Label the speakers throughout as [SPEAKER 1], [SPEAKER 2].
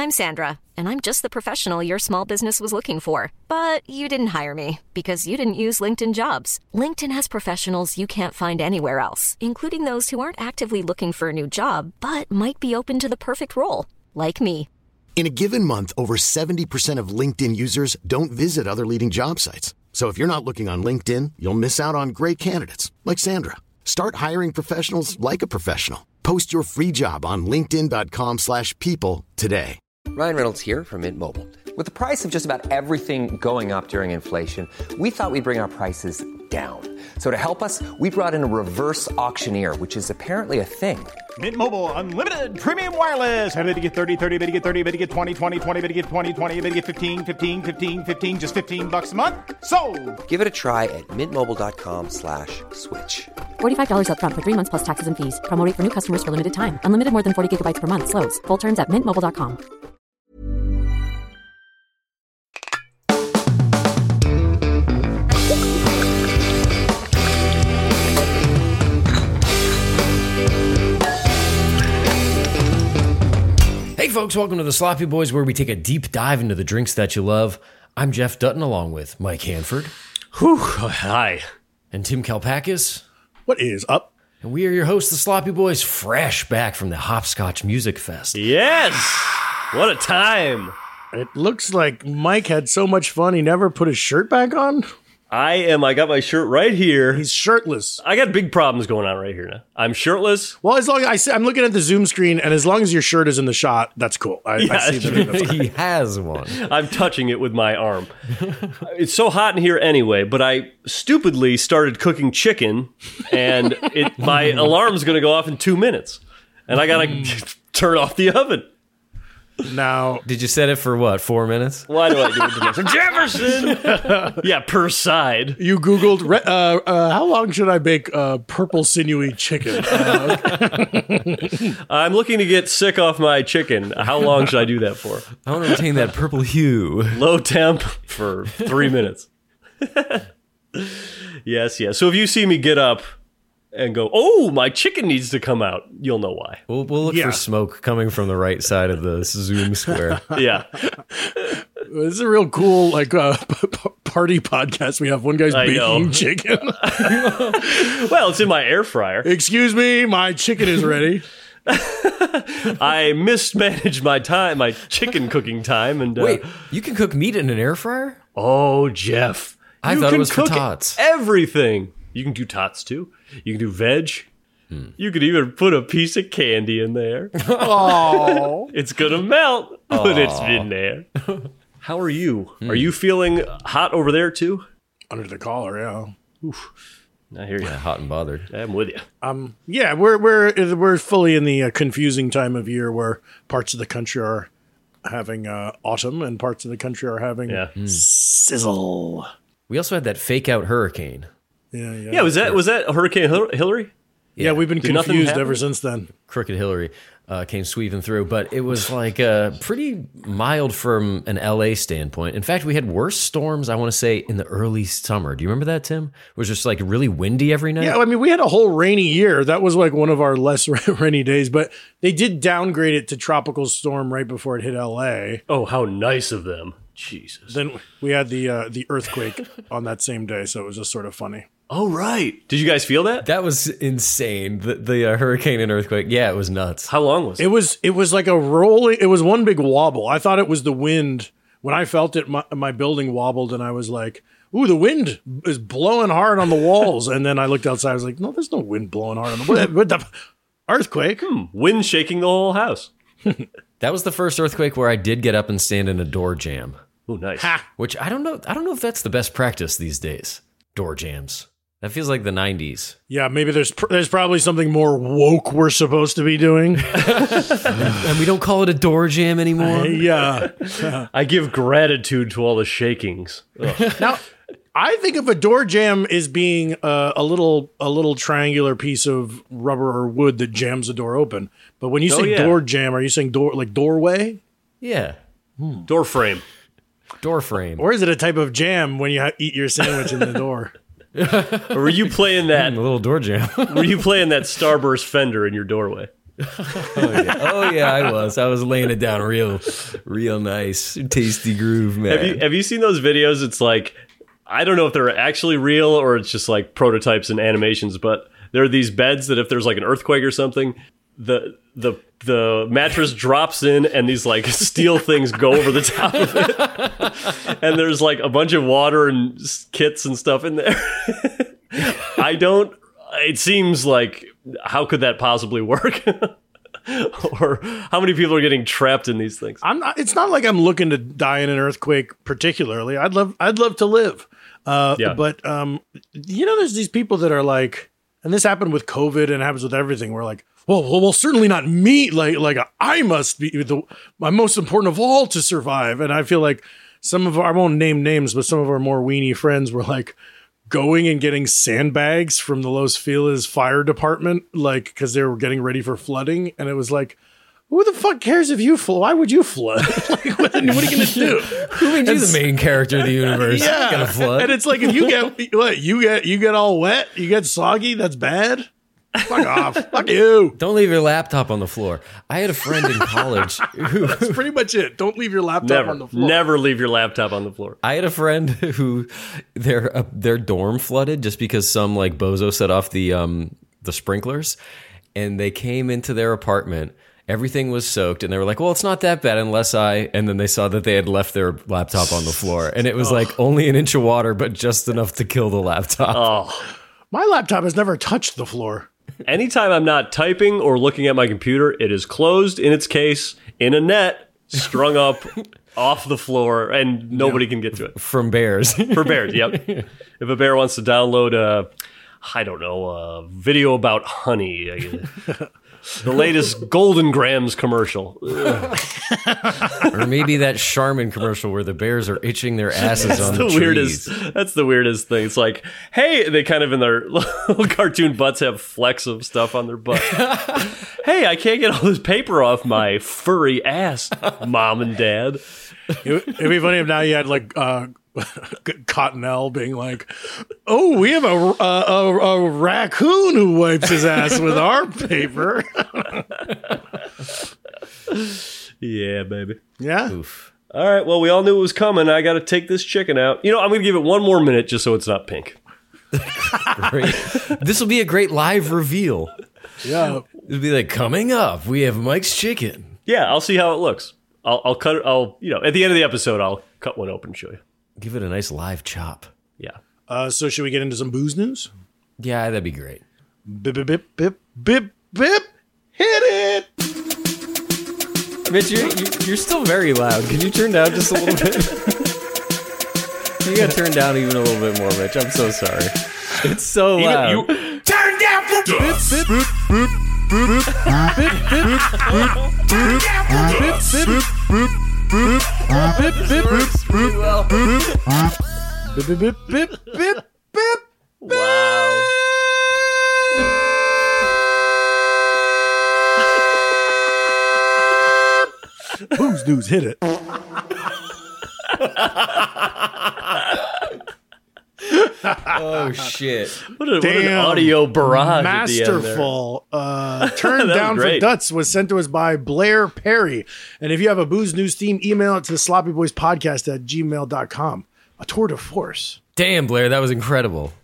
[SPEAKER 1] I'm Sandra, and I'm just the professional your small business was looking for. But you didn't hire me because you didn't use LinkedIn Jobs. LinkedIn has professionals you can't find anywhere else, including those who aren't actively looking for a new job, but might be open to the perfect role, like me.
[SPEAKER 2] In a given month, over 70% of LinkedIn users don't visit other leading job sites. So if you're not looking on LinkedIn, you'll miss out on great candidates like Sandra. Start hiring professionals like a professional. Post your free job on linkedin.com/people today.
[SPEAKER 3] Ryan Reynolds here from Mint Mobile. With the price of just about everything going up during inflation, we thought we'd bring our prices down. So to help us, we brought in a reverse auctioneer, which is apparently a thing.
[SPEAKER 4] Mint Mobile Unlimited Premium Wireless. How to get 30, 30, bit to get 30, bit to get 20, 20, 20, bit to get 20, 20, bit to get 15, 15, 15, 15, just $15 a month? Sold!
[SPEAKER 3] Give it a try at mintmobile.com/switch.
[SPEAKER 5] $45 up front for 3 months plus taxes and fees. Promo rate for new customers for limited time. Unlimited more than 40 gigabytes per month. Slows full terms at mintmobile.com.
[SPEAKER 6] Hey folks, welcome to the Sloppy Boys, where we take a deep dive into the drinks that you love. I'm Jeff Dutton, along with Mike Hanford.
[SPEAKER 7] Whew, hi.
[SPEAKER 6] And Tim Kalpakis.
[SPEAKER 7] What is up?
[SPEAKER 6] And we are your hosts, the Sloppy Boys, fresh back from the Hopscotch Music Fest.
[SPEAKER 7] Yes! What a time.
[SPEAKER 8] It looks like Mike had so much fun he never put his shirt back on.
[SPEAKER 7] I got my shirt right here.
[SPEAKER 8] He's shirtless.
[SPEAKER 7] I got big problems going on right here now. I'm shirtless.
[SPEAKER 8] Well, as long as I'm looking at the Zoom screen, and as long as your shirt is in the shot, that's cool. I see that.
[SPEAKER 6] He has one.
[SPEAKER 7] I'm touching it with my arm. It's so hot in here anyway, but I stupidly started cooking chicken, and my alarm's going to go off in 2 minutes. And I got to turn off the oven.
[SPEAKER 8] Now,
[SPEAKER 6] did you set it for what, 4 minutes?
[SPEAKER 7] Why do I do it to myself? Jefferson! Yeah, per side.
[SPEAKER 8] You Googled, how long should I bake purple sinewy chicken?
[SPEAKER 7] I'm looking to get sick off my chicken. How long should I do that for?
[SPEAKER 6] I want to retain that purple hue.
[SPEAKER 7] Low temp for 3 minutes. Yes. So if you see me get up and go, oh, my chicken needs to come out, you'll know why.
[SPEAKER 6] We'll look for smoke coming from the right side of the Zoom square.
[SPEAKER 7] Yeah.
[SPEAKER 8] This is a real cool party podcast. We have one guy's baking chicken.
[SPEAKER 7] Well, it's in my air fryer.
[SPEAKER 8] Excuse me, my chicken is ready.
[SPEAKER 7] I mismanaged my chicken cooking time. And
[SPEAKER 6] wait, you can cook meat in an air fryer?
[SPEAKER 7] Oh, Jeff.
[SPEAKER 6] I thought it was for tots.
[SPEAKER 7] Everything. You can do tots too. You can do veg. You could even put a piece of candy in there.
[SPEAKER 8] Oh,
[SPEAKER 7] it's gonna melt, but it's in there. How are you? Are you feeling hot over there too?
[SPEAKER 8] Under the collar, yeah.
[SPEAKER 7] Oof. I hear you.
[SPEAKER 6] Yeah, hot and bothered.
[SPEAKER 7] I'm with you.
[SPEAKER 8] Yeah, we're fully in the confusing time of year where parts of the country are having autumn and parts of the country are having sizzle.
[SPEAKER 6] We also had that fake out hurricane.
[SPEAKER 8] Yeah.
[SPEAKER 7] Was that Hurricane Hillary?
[SPEAKER 8] Yeah, we've been confused ever since then.
[SPEAKER 6] Crooked Hillary came sweeping through, but it was like pretty mild from an LA standpoint. In fact, we had worse storms, I want to say, in the early summer. Do you remember that, Tim? It was just like really windy every night.
[SPEAKER 8] Yeah, I mean, we had a whole rainy year. That was like one of our less rainy days, but they did downgrade it to tropical storm right before it hit LA.
[SPEAKER 7] Oh, how nice of them. Jesus.
[SPEAKER 8] Then we had the earthquake on that same day, so it was just sort of funny.
[SPEAKER 7] Oh, right. Did you guys feel that?
[SPEAKER 6] That was insane. The hurricane and earthquake. Yeah, it was nuts.
[SPEAKER 7] How long was it?
[SPEAKER 8] It was like a rolling. It was one big wobble. I thought it was the wind. When I felt it, my building wobbled, and I was like, ooh, the wind is blowing hard on the walls. And then I looked outside. I was like, no, there's no wind blowing hard on the walls. What the earthquake?
[SPEAKER 7] Wind shaking the whole house.
[SPEAKER 6] That was the first earthquake where I did get up and stand in a door jam.
[SPEAKER 7] Oh, nice.
[SPEAKER 6] Which I don't know if that's the best practice these days. Door jams. That feels like the 90s.
[SPEAKER 8] Yeah, maybe there's probably something more woke we're supposed to be doing.
[SPEAKER 6] And we don't call it a door jam anymore.
[SPEAKER 8] Yeah.
[SPEAKER 7] I give gratitude to all the shakings.
[SPEAKER 8] Now, I think of a door jam as being a little triangular piece of rubber or wood that jams the door open. But when you say door jam, are you saying door like doorway?
[SPEAKER 6] Yeah.
[SPEAKER 7] Door frame.
[SPEAKER 6] Door frame.
[SPEAKER 8] Or is it a type of jam when you eat your sandwich in the door?
[SPEAKER 7] Or were you playing that
[SPEAKER 6] a little door jam?
[SPEAKER 7] Were you playing that Starburst fender in your doorway?
[SPEAKER 6] Oh yeah, I was laying it down real nice, tasty groove, man.
[SPEAKER 7] Have you seen those videos? It's like, I don't know if they're actually real or it's just like prototypes and animations, but there are these beds that if there's like an earthquake or something, the mattress drops in and these like steel things go over the top of it, and there's like a bunch of water and kits and stuff in there. It seems like, how could that possibly work? Or how many people are getting trapped in these things?
[SPEAKER 8] It's not like I'm looking to die in an earthquake particularly. I'd love to live. But there's these people that are like, and this happened with COVID and happens with everything. We're like, well, certainly not me. Like I must be I'm most important of all to survive. And I feel like I won't name names, but some of our more weenie friends were like going and getting sandbags from the Los Feliz fire department, like, because they were getting ready for flooding. And it was like, who the fuck cares if you flood? Why would you flood? Like, what are you going to do?
[SPEAKER 6] Who made you the main character of the universe?
[SPEAKER 8] Yeah.
[SPEAKER 6] Gonna flood.
[SPEAKER 8] And it's like, if you get all wet, you get soggy, that's bad. Fuck off. Fuck you.
[SPEAKER 6] Don't leave your laptop on the floor. I had a friend in college who...
[SPEAKER 8] That's pretty much it. Don't leave your laptop on the floor.
[SPEAKER 7] Never leave your laptop on the floor.
[SPEAKER 6] I had a friend who their dorm flooded just because some like bozo set off the sprinklers, and they came into their apartment. Everything was soaked, and they were like, well, it's not that bad unless and then they saw that they had left their laptop on the floor, and it was like only an inch of water, but just enough to kill the laptop.
[SPEAKER 7] Oh,
[SPEAKER 8] my laptop has never touched the floor.
[SPEAKER 7] Anytime I'm not typing or looking at my computer, it is closed in its case, in a net, strung up off the floor, and nobody can get to it.
[SPEAKER 6] From bears.
[SPEAKER 7] For bears, yep. If a bear wants to download a video about honey, the latest Golden Grams commercial.
[SPEAKER 6] Or maybe that Charmin commercial where the bears are itching their asses on the trees.
[SPEAKER 7] That's the weirdest thing. It's like, hey, they kind of in their little cartoon butts have flecks of stuff on their butt. Hey, I can't get all this paper off my furry ass, Mom and Dad.
[SPEAKER 8] It'd be funny if now you had like Cottonelle being like, oh, we have a raccoon who wipes his ass with our paper.
[SPEAKER 7] Yeah, baby.
[SPEAKER 8] Yeah.
[SPEAKER 6] Oof.
[SPEAKER 7] All right, well, we all knew it was coming. I got to take this chicken out. I'm going to give it one more minute just so it's not pink.
[SPEAKER 6] Great. This will be a great live reveal.
[SPEAKER 8] Yeah.
[SPEAKER 6] It'll be like, coming up, we have Mike's chicken.
[SPEAKER 7] Yeah, I'll see how it looks. I'll cut it. At the end of the episode, I'll cut one open and show you.
[SPEAKER 6] Give it a nice live chop.
[SPEAKER 7] Yeah.
[SPEAKER 8] So should we get into some booze news?
[SPEAKER 6] Yeah, that'd be great.
[SPEAKER 8] Bip, bip, bip, bip, bip, bip. Hit it.
[SPEAKER 6] Mitch, you're still very loud. Can you turn down just a little bit? You gotta turn down even a little bit more, Mitch. I'm so sorry. It's so loud.
[SPEAKER 4] Turn down for bip, bip, bip,
[SPEAKER 7] Wow.
[SPEAKER 8] Booze news, hit it.
[SPEAKER 6] Oh shit!
[SPEAKER 7] What an audio barrage!
[SPEAKER 8] Masterful. Turned down for Duts was sent to us by Blair Perry. And if you have a booze news theme, email it to sloppyboyspodcast@gmail.com. A tour de force.
[SPEAKER 6] Damn, Blair, that was incredible.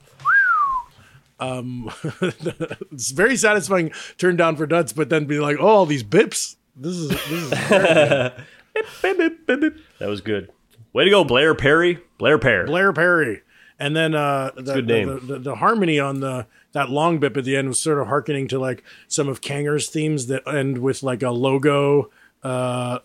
[SPEAKER 8] It's very satisfying. Turn down for Duts, but then be like, oh, all these bips. This is
[SPEAKER 7] that was good. Way to go, Blair Perry. Blair
[SPEAKER 8] Perry. And then
[SPEAKER 7] good name.
[SPEAKER 8] The harmony on that long bip at the end was sort of hearkening to like some of Kanger's themes that end with like a logo, like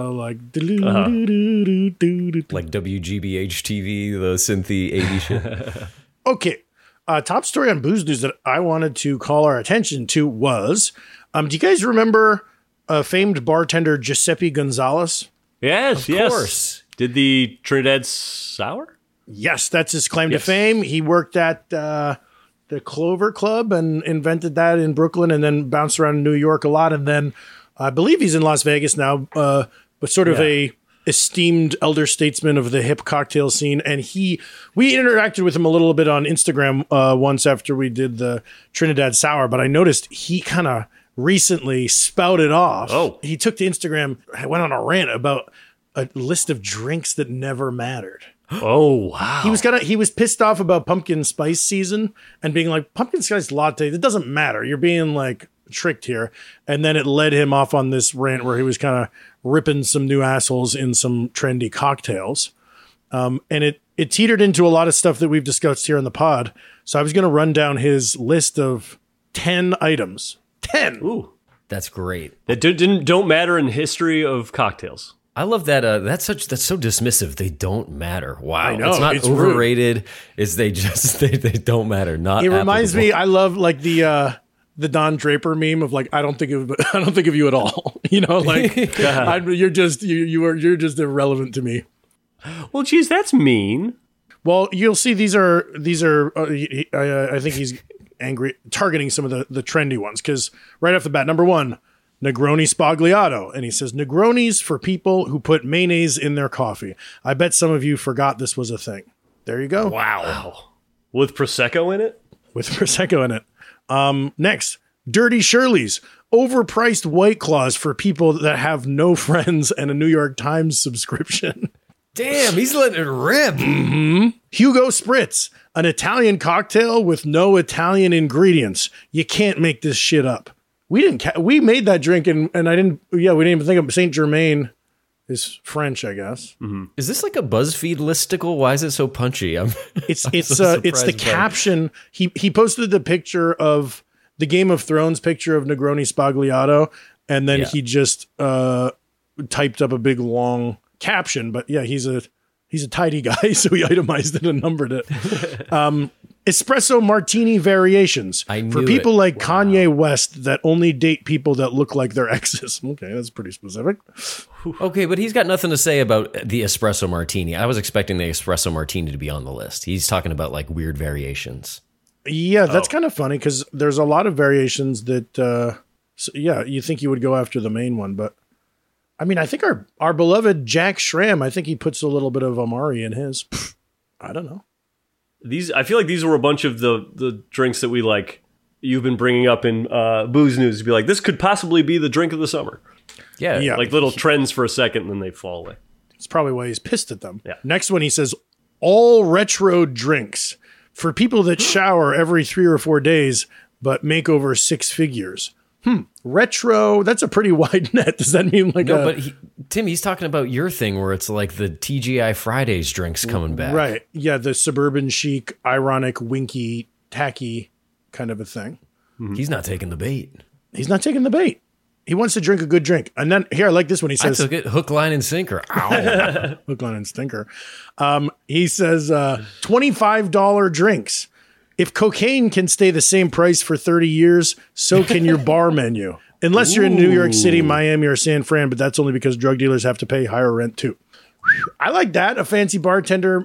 [SPEAKER 6] like WGBH TV, the synthy 80s shit.
[SPEAKER 8] Okay. Top story on booze news that I wanted to call our attention to was, do you guys remember famed bartender Giuseppe Gonzalez?
[SPEAKER 7] Yes,
[SPEAKER 6] Of course.
[SPEAKER 7] Did the Trinidad Sour?
[SPEAKER 8] Yes, that's his claim to fame. He worked at the Clover Club and invented that in Brooklyn and then bounced around New York a lot. And then I believe he's in Las Vegas now, but sort of a esteemed elder statesman of the hip cocktail scene. And we interacted with him a little bit on Instagram once after we did the Trinidad Sour, but I noticed he kind of recently spouted off.
[SPEAKER 7] Oh.
[SPEAKER 8] He took to Instagram, went on a rant about a list of drinks that never mattered.
[SPEAKER 7] Oh, wow.
[SPEAKER 8] He was pissed off about pumpkin spice season and being like, pumpkin spice latte, it doesn't matter. You're being like tricked here. And then it led him off on this rant where he was kind of ripping some new assholes in some trendy cocktails. And it teetered into a lot of stuff that we've discussed here on the pod. So I was going to run down his list of 10 items. 10.
[SPEAKER 7] Ooh.
[SPEAKER 6] That's great.
[SPEAKER 7] That don't matter in history of cocktails.
[SPEAKER 6] I love that. That's so dismissive. They don't matter. Wow.
[SPEAKER 8] I know,
[SPEAKER 6] It's not
[SPEAKER 8] it's
[SPEAKER 6] overrated. It's they don't matter. Not.
[SPEAKER 8] It reminds me,
[SPEAKER 6] applicable.
[SPEAKER 8] I love like the Don Draper meme of like, I don't think of you at all. You know, like you're just irrelevant to me.
[SPEAKER 7] Well, geez, that's mean.
[SPEAKER 8] Well, you'll see these are I think he's angry targeting some of the trendy ones because right off the bat, number 1, Negroni Spagliato. And he says, Negronis for people who put mayonnaise in their coffee. I bet some of you forgot this was a thing. There you go.
[SPEAKER 7] Wow. With Prosecco in it?
[SPEAKER 8] With Prosecco in it. Next, Dirty Shirley's. Overpriced White Claws for people that have no friends and a New York Times subscription.
[SPEAKER 6] Damn, he's letting it rip.
[SPEAKER 8] Hugo Spritz, an Italian cocktail with no Italian ingredients. You can't make this shit up. We made that drink and we didn't even think of Saint Germain is French, I guess.
[SPEAKER 6] Is this like a BuzzFeed listicle? Why is it so punchy?
[SPEAKER 8] It's
[SPEAKER 6] so
[SPEAKER 8] the
[SPEAKER 6] surprised by it.
[SPEAKER 8] caption. He posted the picture of the Game of Thrones picture of Negroni Spagliato, and then he just typed up a big long caption. But yeah, he's a tidy guy, so he itemized it and numbered it. Espresso martini variations for people like Kanye West that only date people that look like their exes. Okay, that's pretty specific.
[SPEAKER 6] Okay, but he's got nothing to say about the espresso martini. I was expecting the espresso martini to be on the list. He's talking about like weird variations.
[SPEAKER 8] Yeah, that's kind of funny because there's a lot of variations that, you think you would go after the main one. But, I mean, I think our beloved Jack Schramm, I think he puts a little bit of Amari in his. I don't know.
[SPEAKER 7] I feel like these were a bunch of the drinks that we like. You've been bringing up in booze news to be like, this could possibly be the drink of the summer.
[SPEAKER 6] Yeah.
[SPEAKER 7] Like little trends for a second and then they fall away.
[SPEAKER 8] That's probably why he's pissed at them.
[SPEAKER 7] Yeah.
[SPEAKER 8] Next one, he says, all retro drinks for people that shower every 3 or 4 days, but make over 6 figures. Retro, that's a pretty wide net. Does that mean like
[SPEAKER 6] Tim, he's talking about your thing where it's like the TGI Fridays drinks coming back.
[SPEAKER 8] Right. Yeah, the suburban chic, ironic, winky, tacky kind of a thing.
[SPEAKER 6] He's not taking the bait.
[SPEAKER 8] He's not taking the bait. He wants to drink a good drink. And then, here, I like this one. He says...
[SPEAKER 6] I took it hook, line, and sinker. Ow.
[SPEAKER 8] Hook, line, and stinker. He says, $25 drinks. If cocaine can stay the same price for 30 years, so can your bar menu. Unless you're in New York City, Miami, or San Fran, but that's only because drug dealers have to pay higher rent too. I like that. A fancy bartender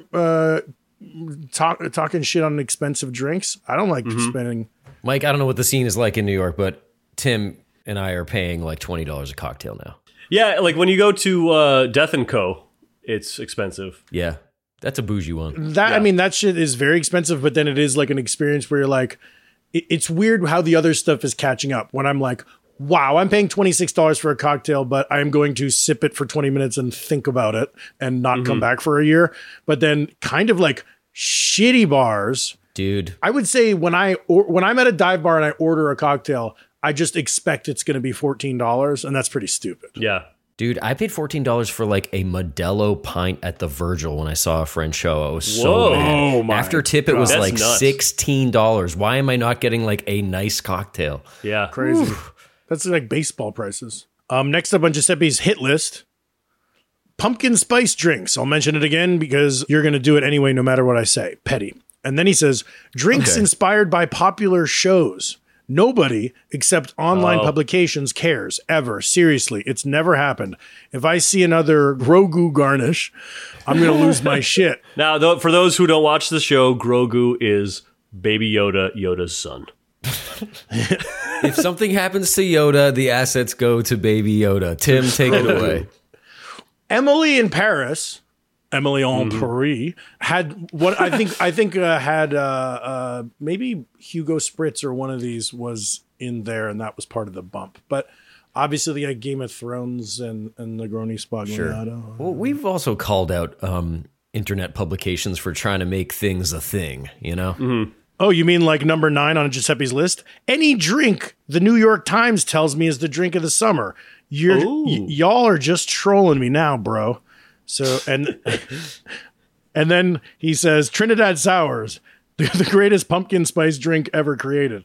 [SPEAKER 8] talking shit on expensive drinks. I don't like spending...
[SPEAKER 6] Mike, I don't know what the scene is like in New York, but Tim and I are paying like $20 a cocktail now.
[SPEAKER 7] Yeah, like when you go to Death & Co., it's expensive.
[SPEAKER 6] Yeah, that's a bougie one.
[SPEAKER 8] I mean, that shit is very expensive, but then it is like an experience where you're like, it's weird how the other stuff is catching up. When I'm like, wow, I'm paying $26 for a cocktail, but I'm going to sip it for 20 minutes and think about it and not come back for a year. But then kind of like shitty bars.
[SPEAKER 6] Dude.
[SPEAKER 8] I would say when I'm at a dive bar and I order a cocktail, I just expect it's going to be $14, and that's pretty stupid.
[SPEAKER 7] Yeah.
[SPEAKER 6] Dude, I paid $14 for like a Modelo pint at the Virgil when I saw a friend show. I was so mad.
[SPEAKER 8] Oh my
[SPEAKER 6] After tip, it was
[SPEAKER 7] That's
[SPEAKER 6] like
[SPEAKER 7] nuts.
[SPEAKER 6] $16. Why am I not getting like a nice cocktail?
[SPEAKER 7] Yeah.
[SPEAKER 8] Crazy. That's like baseball prices. Next up on Giuseppe's hit list, pumpkin spice drinks. I'll mention it again because you're going to do it anyway, no matter what I say. Petty. And then he says, drinks inspired by popular shows. Nobody except online publications cares ever. Seriously, it's never happened. If I see another Grogu garnish, I'm going to lose my shit.
[SPEAKER 7] Now, for those who don't watch the show, Grogu is Baby Yoda, Yoda's son.
[SPEAKER 6] If something happens to Yoda, the assets go to Baby Yoda. Tim, take it away.
[SPEAKER 8] Emily in Paris, Emily en Paris, had what I think had maybe Hugo Spritz or one of these was in there, and that was part of the bump. But obviously, like Game of Thrones and Negroni Spagliato.
[SPEAKER 6] Well, we've also called out internet publications for trying to make things a thing, you know?
[SPEAKER 7] Mm-hmm.
[SPEAKER 8] Oh, you mean like number 9 on Giuseppe's list? Any drink the New York Times tells me is the drink of the summer. Y'all are just trolling me now, bro. So, and then he says, Trinidad Sours, the greatest pumpkin spice drink ever created.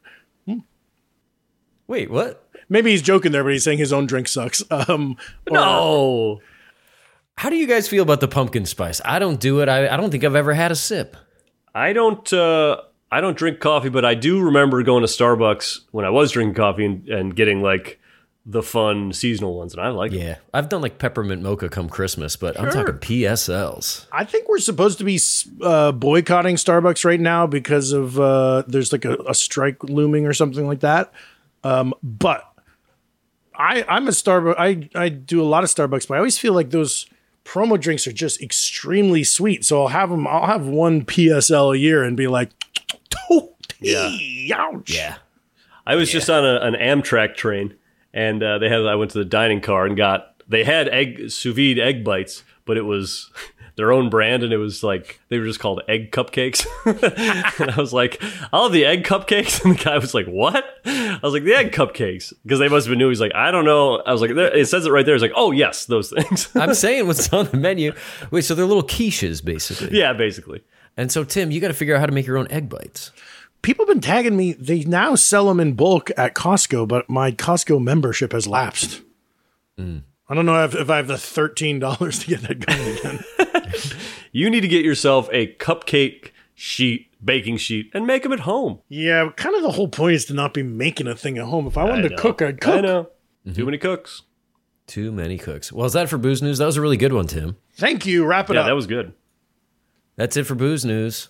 [SPEAKER 6] Wait, what?
[SPEAKER 8] Maybe he's joking there, but he's saying his own drink sucks.
[SPEAKER 7] No.
[SPEAKER 6] How do you guys feel about the pumpkin spice? I don't do it. I don't think I've ever had a sip.
[SPEAKER 7] I don't drink coffee, but I do remember going to Starbucks when I was drinking coffee and getting like the fun seasonal ones, and I like them.
[SPEAKER 6] Yeah, I've done like peppermint mocha come Christmas, but I'm talking PSLs.
[SPEAKER 8] I think we're supposed to be boycotting Starbucks right now because of there's like a strike looming or something like that. But I'm a Starbucks. I do a lot of Starbucks, but I always feel like those promo drinks are just extremely sweet. So I'll have one PSL a year and be like, ouch.
[SPEAKER 6] Yeah.
[SPEAKER 7] I was just on an Amtrak train, and I went to the dining car and they had sous vide egg bites, but it was their own brand, and it was like they were just called egg cupcakes. And I was like, I'll have the egg cupcakes, and the guy was like, what? I was like, the egg cupcakes, because they must have been new. He's like, I don't know. I was like, it says it right there. He's like, oh yes, those things.
[SPEAKER 6] I'm saying what's on the menu. Wait, so they're little quiches basically.
[SPEAKER 7] Yeah, basically.
[SPEAKER 6] And so Tim, you got to figure out how to make your own egg bites.
[SPEAKER 8] People have been tagging me. They now sell them in bulk at Costco, but my Costco membership has lapsed. I don't know if I have the $13 to get that going again.
[SPEAKER 7] You need to get yourself a cupcake baking sheet, and make them at home.
[SPEAKER 8] Yeah, kind of the whole point is to not be making a thing at home. If I wanted to cook, I'd cook.
[SPEAKER 7] I know. Too many cooks.
[SPEAKER 6] Too many cooks. Well, is that for Booze News? That was a really good one, Tim.
[SPEAKER 8] Thank you. Wrap it up.
[SPEAKER 7] Yeah, that was good.
[SPEAKER 6] That's it for Booze News.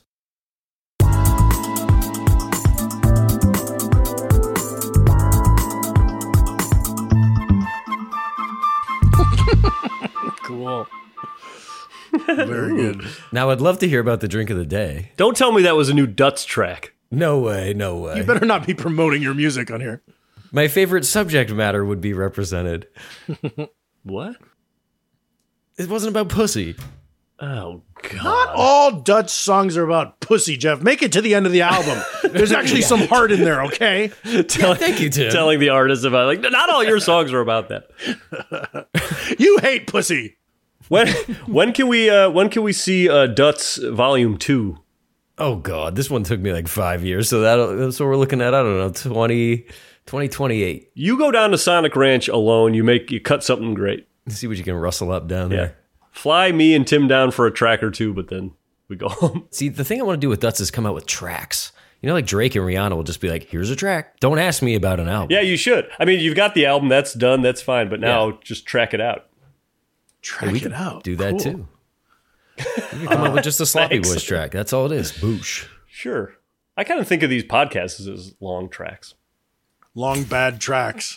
[SPEAKER 8] Cool. Very good.
[SPEAKER 6] Now, I'd love to hear about the drink of the day.
[SPEAKER 7] Don't tell me that was a new Dutz track.
[SPEAKER 6] No way, no way.
[SPEAKER 8] You better not be promoting your music on here.
[SPEAKER 6] My favorite subject matter would be represented.
[SPEAKER 7] What?
[SPEAKER 6] It wasn't about pussy.
[SPEAKER 7] Oh, God.
[SPEAKER 8] Not all Dutch songs are about pussy, Jeff. Make it to the end of the album. There's actually some heart in there, okay?
[SPEAKER 6] Thank you, Tim.
[SPEAKER 7] Telling the artist about, like, not all your songs are about that.
[SPEAKER 8] You hate pussy.
[SPEAKER 7] When can we see Dutz Volume 2?
[SPEAKER 6] Oh, God. This one took me like 5 years, so that's what we're looking at. I don't know, 2028.
[SPEAKER 7] You go down to Sonic Ranch alone, you cut something great.
[SPEAKER 6] See what you can rustle up down there.
[SPEAKER 7] Fly me and Tim down for a track or two, but then we go home.
[SPEAKER 6] See, the thing I want to do with Dutz is come out with tracks. You know, like Drake and Rihanna will just be like, here's a track. Don't ask me about an album.
[SPEAKER 7] Yeah, you should. I mean, you've got the album. That's done. That's fine. But now just track it out.
[SPEAKER 8] Track it out.
[SPEAKER 6] Do that too. You can come up with just a Sloppy Boys track. That's all it is. Boosh.
[SPEAKER 7] Sure. I kind of think of these podcasts as long tracks.
[SPEAKER 8] Long, bad tracks.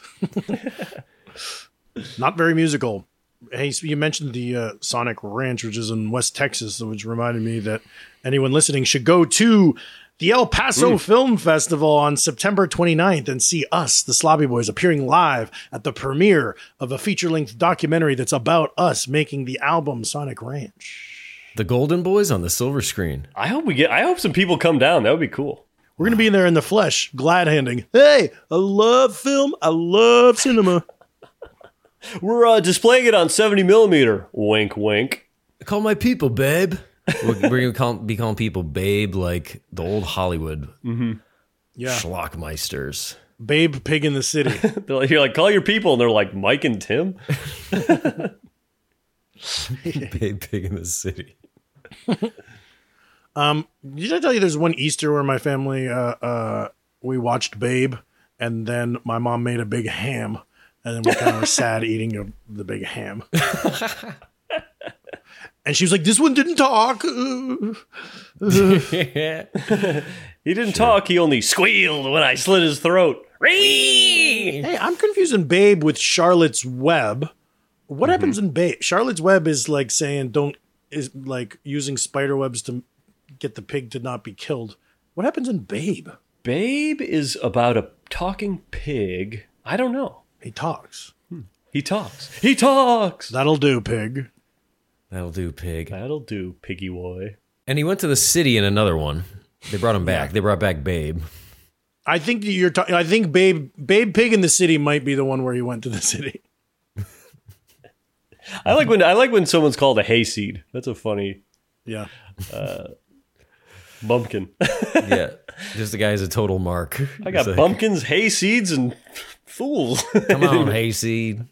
[SPEAKER 8] Not very musical. Hey, so you mentioned the Sonic Ranch, which is in West Texas, which reminded me that anyone listening should go to the El Paso Film Festival on September 29th and see us, the Sloppy Boys, appearing live at the premiere of a feature-length documentary that's about us making the album Sonic Ranch.
[SPEAKER 6] The Golden Boys on the silver screen.
[SPEAKER 7] I hope some people come down. That would be cool.
[SPEAKER 8] We're going to be in there in the flesh, glad-handing. Hey, I love film. I love cinema.
[SPEAKER 7] We're displaying it on 70 millimeter. Wink, wink.
[SPEAKER 6] Call my people, babe. We're going to be calling people babe like the old Hollywood schlockmeisters.
[SPEAKER 8] Babe Pig in the City.
[SPEAKER 7] You're like, call your people. And they're like, Mike and Tim?
[SPEAKER 6] Babe Pig in the City.
[SPEAKER 8] Did I tell you there's one Easter where my family, we watched Babe, and then my mom made a big ham. And then we kind of were sad eating the big ham. And she was like, this one didn't talk.
[SPEAKER 7] He didn't talk. He only squealed when I slit his throat.
[SPEAKER 8] Hey, I'm confusing Babe with Charlotte's Web. What happens in Babe? Charlotte's Web is like saying is like using spider webs to get the pig to not be killed. What happens in Babe?
[SPEAKER 7] Babe is about talking pig. I don't know.
[SPEAKER 8] He talks.
[SPEAKER 7] He talks. He talks.
[SPEAKER 8] That'll do, pig.
[SPEAKER 6] That'll do, pig.
[SPEAKER 7] That'll do, piggy boy.
[SPEAKER 6] And he went to the city in another one. They brought him back. They brought back Babe.
[SPEAKER 8] I think you're talking. I think Babe Pig in the City might be the one where he went to the city.
[SPEAKER 7] I like when someone's called a hayseed. That's a funny
[SPEAKER 8] Yeah.
[SPEAKER 7] bumpkin.
[SPEAKER 6] Yeah. Just the guy is a total mark.
[SPEAKER 7] I got
[SPEAKER 6] It's like,
[SPEAKER 7] bumpkins, hayseeds, and fools.
[SPEAKER 6] Come on, hayseed.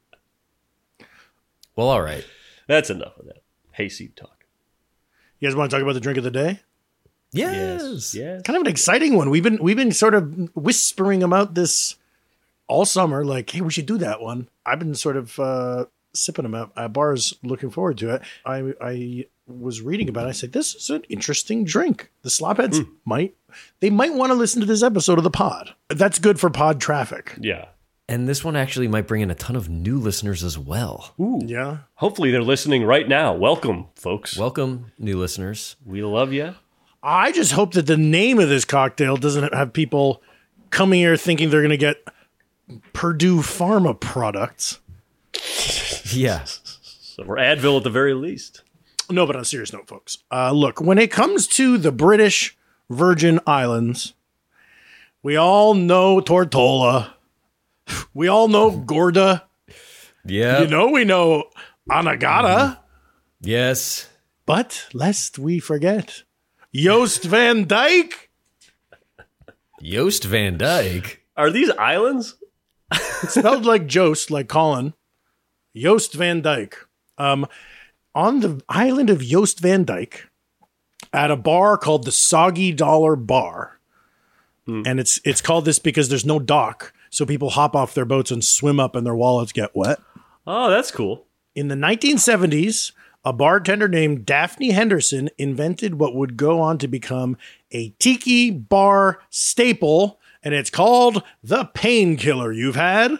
[SPEAKER 6] Well, all right.
[SPEAKER 7] That's enough of that hayseed talk.
[SPEAKER 8] You guys want to talk about the drink of the day?
[SPEAKER 6] Yes.
[SPEAKER 7] Yes.
[SPEAKER 8] Kind of an exciting one. We've been sort of whispering about this all summer. Like, hey, we should do that one. I've been sort of sipping them at bars, looking forward to it. I was reading about it. I said, this is an interesting drink. The Slopheads might want to listen to this episode of the pod. That's good for pod traffic.
[SPEAKER 7] Yeah.
[SPEAKER 6] And this one actually might bring in a ton of new listeners as well.
[SPEAKER 7] Ooh.
[SPEAKER 8] Yeah.
[SPEAKER 7] Hopefully they're listening right now. Welcome, folks.
[SPEAKER 6] Welcome, new listeners.
[SPEAKER 7] We love you.
[SPEAKER 8] I just hope that the name of this cocktail doesn't have people coming here thinking they're going to get Purdue Pharma products.
[SPEAKER 6] Yeah.
[SPEAKER 7] So we're Advil at the very least.
[SPEAKER 8] No, but on a serious note, folks. Look, when it comes to the British Virgin Islands, we all know Tortola. We all know Gorda.
[SPEAKER 6] Yeah.
[SPEAKER 8] You know, we know Anagata.
[SPEAKER 6] Yes.
[SPEAKER 8] But lest we forget, Joost van Dyke.
[SPEAKER 6] Joost van Dyke.
[SPEAKER 7] Are these islands?
[SPEAKER 8] It's spelled like Joost, like Colin. Joost van Dyke. On the island of Joost van Dyke, at a bar called the Soggy Dollar Bar. And it's called this because there's no dock, so people hop off their boats and swim up and their wallets get wet.
[SPEAKER 7] Oh, that's cool.
[SPEAKER 8] In the 1970s, a bartender named Daphne Henderson invented what would go on to become a tiki bar staple, and it's called the Painkiller. You've had?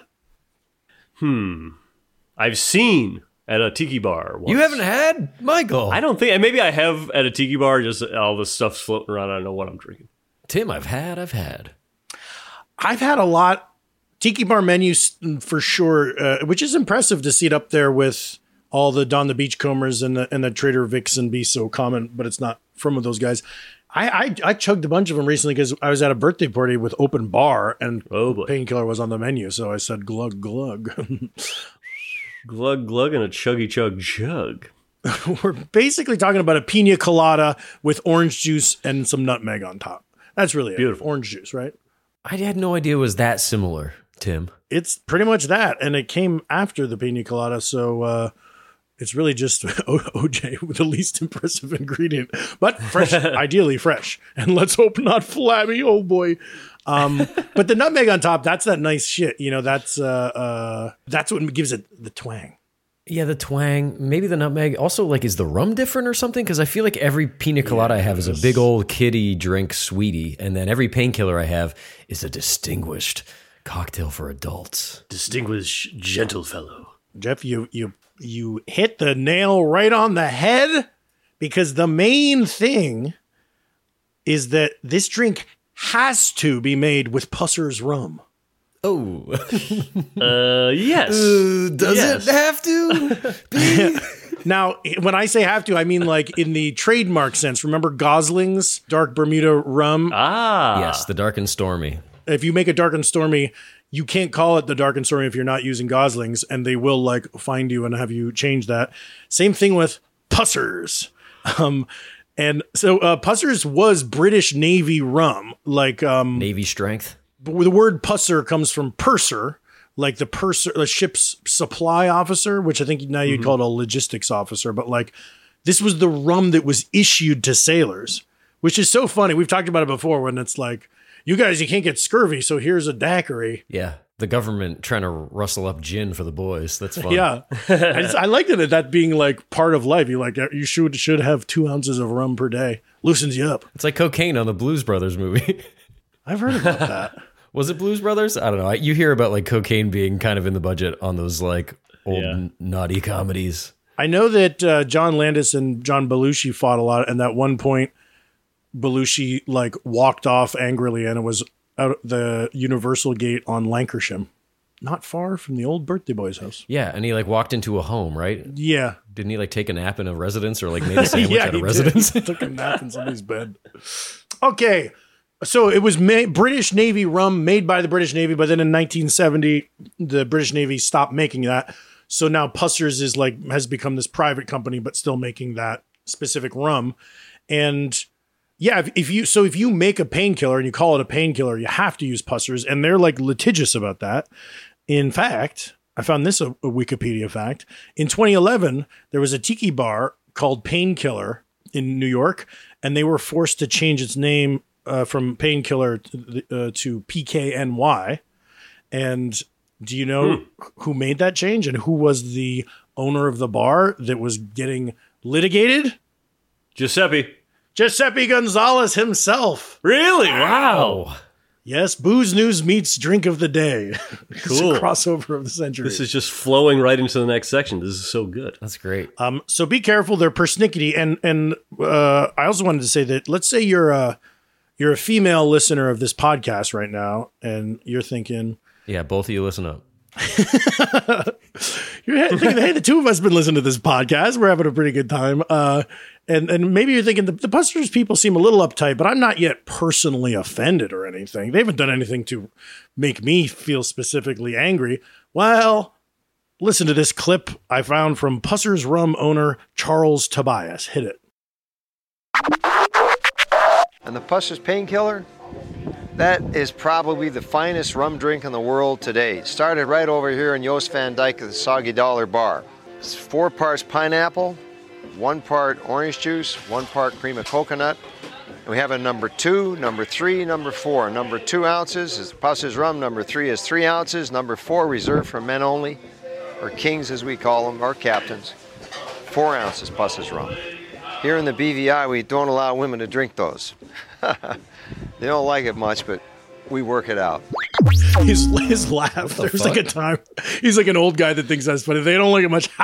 [SPEAKER 7] I've seen at a tiki bar once.
[SPEAKER 6] You haven't had, Michael?
[SPEAKER 7] I don't think. Maybe I have at a tiki bar. Just all the stuff's floating around. I don't know what I'm drinking.
[SPEAKER 6] Tim, I've had.
[SPEAKER 8] I've had a lot. Tiki bar menus for sure, which is impressive to see it up there with all the Don the Beachcombers and the Trader Vic's and Be So Common, but it's not from those guys. I chugged a bunch of them recently because I was at a birthday party with open bar and Painkiller was on the menu, so I said glug glug.
[SPEAKER 7] Glug glug and a chuggy chug chug.
[SPEAKER 8] We're basically talking about a pina colada with orange juice and some nutmeg on top. That's really
[SPEAKER 7] beautiful.
[SPEAKER 8] Orange juice, right?
[SPEAKER 6] I had no idea it was that similar, Tim.
[SPEAKER 8] It's pretty much that, and it came after the pina colada, so it's really just OJ with the least impressive ingredient, but fresh, ideally fresh, and let's hope not flabby. Oh boy! But the nutmeg on top, that's that nice shit. You know, that's what gives it the twang.
[SPEAKER 6] Yeah, the twang. Maybe the nutmeg. Also, like, is the rum different or something? Because I feel like every pina colada I have is a big old kiddie drink sweetie, and then every Painkiller I have is a distinguished cocktail for adults.
[SPEAKER 7] Distinguished gentle fellow.
[SPEAKER 8] Jeff, you hit the nail right on the head, because the main thing is that this drink has to be made with Pusser's rum.
[SPEAKER 6] Oh.
[SPEAKER 7] Yes.
[SPEAKER 6] Does it have to be?
[SPEAKER 8] Now, when I say have to, I mean like in the trademark sense. Remember Gosling's Dark Bermuda rum?
[SPEAKER 6] Yes, the Dark and Stormy.
[SPEAKER 8] If you make a Dark and Stormy, you can't call it the Dark and Stormy if you're not using Gosling's, and they will like find you and have you change that. Same thing with Pussers. And so Pussers was British Navy rum, like
[SPEAKER 6] Navy strength.
[SPEAKER 8] The word pusser comes from purser, like the ship's supply officer, which I think now you'd call it a logistics officer. But like, this was the rum that was issued to sailors, which is so funny. We've talked about it before when it's like, you guys, you can't get scurvy, so here's a daiquiri.
[SPEAKER 6] Yeah, the government trying to rustle up gin for the boys. That's fun.
[SPEAKER 8] Yeah, I liked it that being like part of life. You should have 2 ounces of rum per day. Loosens you up.
[SPEAKER 6] It's like cocaine on the Blues Brothers movie.
[SPEAKER 8] I've heard about that.
[SPEAKER 6] Was it Blues Brothers? I don't know. You hear about like cocaine being kind of in the budget on those like old naughty comedies.
[SPEAKER 8] I know that John Landis and John Belushi fought a lot, and at one point Belushi like walked off angrily, and it was out the Universal Gate on Lancashire, not far from the old birthday boy's house.
[SPEAKER 6] Yeah, and he like walked into a home, right?
[SPEAKER 8] Yeah.
[SPEAKER 6] Didn't he like take a nap in a residence or like made a sandwich at a
[SPEAKER 8] he
[SPEAKER 6] residence?
[SPEAKER 8] did. He took a nap in somebody's bed. Okay. So it was British Navy rum made by the British Navy, but then in 1970, the British Navy stopped making that. So now Pusser's has become this private company, but still making that specific rum. And yeah, if you make a painkiller and you call it a painkiller, you have to use Pusser's, and they're like litigious about that. In fact, I found this a Wikipedia fact. In 2011, there was a tiki bar called Painkiller in New York, and they were forced to change its name from Painkiller to PKNY. And do you know who made that change and who was the owner of the bar that was getting litigated?
[SPEAKER 7] Giuseppe
[SPEAKER 8] Gonzalez himself.
[SPEAKER 7] Really? Wow.
[SPEAKER 8] Yes, Booze News meets Drink of the Day.
[SPEAKER 7] Cool.
[SPEAKER 8] It's a crossover of the century.
[SPEAKER 7] This is just flowing right into the next section. This is so good.
[SPEAKER 6] That's great.
[SPEAKER 8] So be careful. They're persnickety. And I also wanted to say that let's say you're a female listener of this podcast right now, and you're thinking,
[SPEAKER 6] Yeah, both of you listen up.
[SPEAKER 8] you're thinking, hey, the two of us have been listening to this podcast. We're having a pretty good time. And maybe you're thinking the Pusser's people seem a little uptight, but I'm not yet personally offended or anything. They haven't done anything to make me feel specifically angry. Well, listen to this clip I found from Pusser's Rum owner Charles Tobias. Hit it.
[SPEAKER 9] And the Pusser's Painkiller, that is probably the finest rum drink in the world today. It started right over here in Joost Van Dyke at the Soggy Dollar Bar. It's 4 parts pineapple, 1 part orange juice, 1 part cream of coconut. And we have a number 2, number 3, number 4. Number 2 ounces is Pusser's rum. Number 3 is 3 ounces. Number 4 reserved for men only, or kings as we call them, or captains. 4 ounces Pusser's rum. Here in the BVI, we don't allow women to drink those. They don't like it much, but we work it out.
[SPEAKER 8] His laugh. There's like a time. He's like an old guy that thinks that's funny. They don't like it much.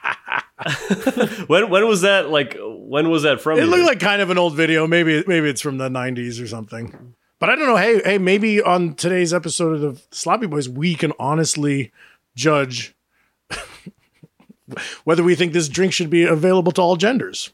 [SPEAKER 7] When was that? Like, when was that from?
[SPEAKER 8] It looked like kind of an old video. Maybe it's from the 90s or something. But I don't know. Hey, maybe on today's episode of Sloppy Boys, we can honestly judge whether we think this drink should be available to all genders.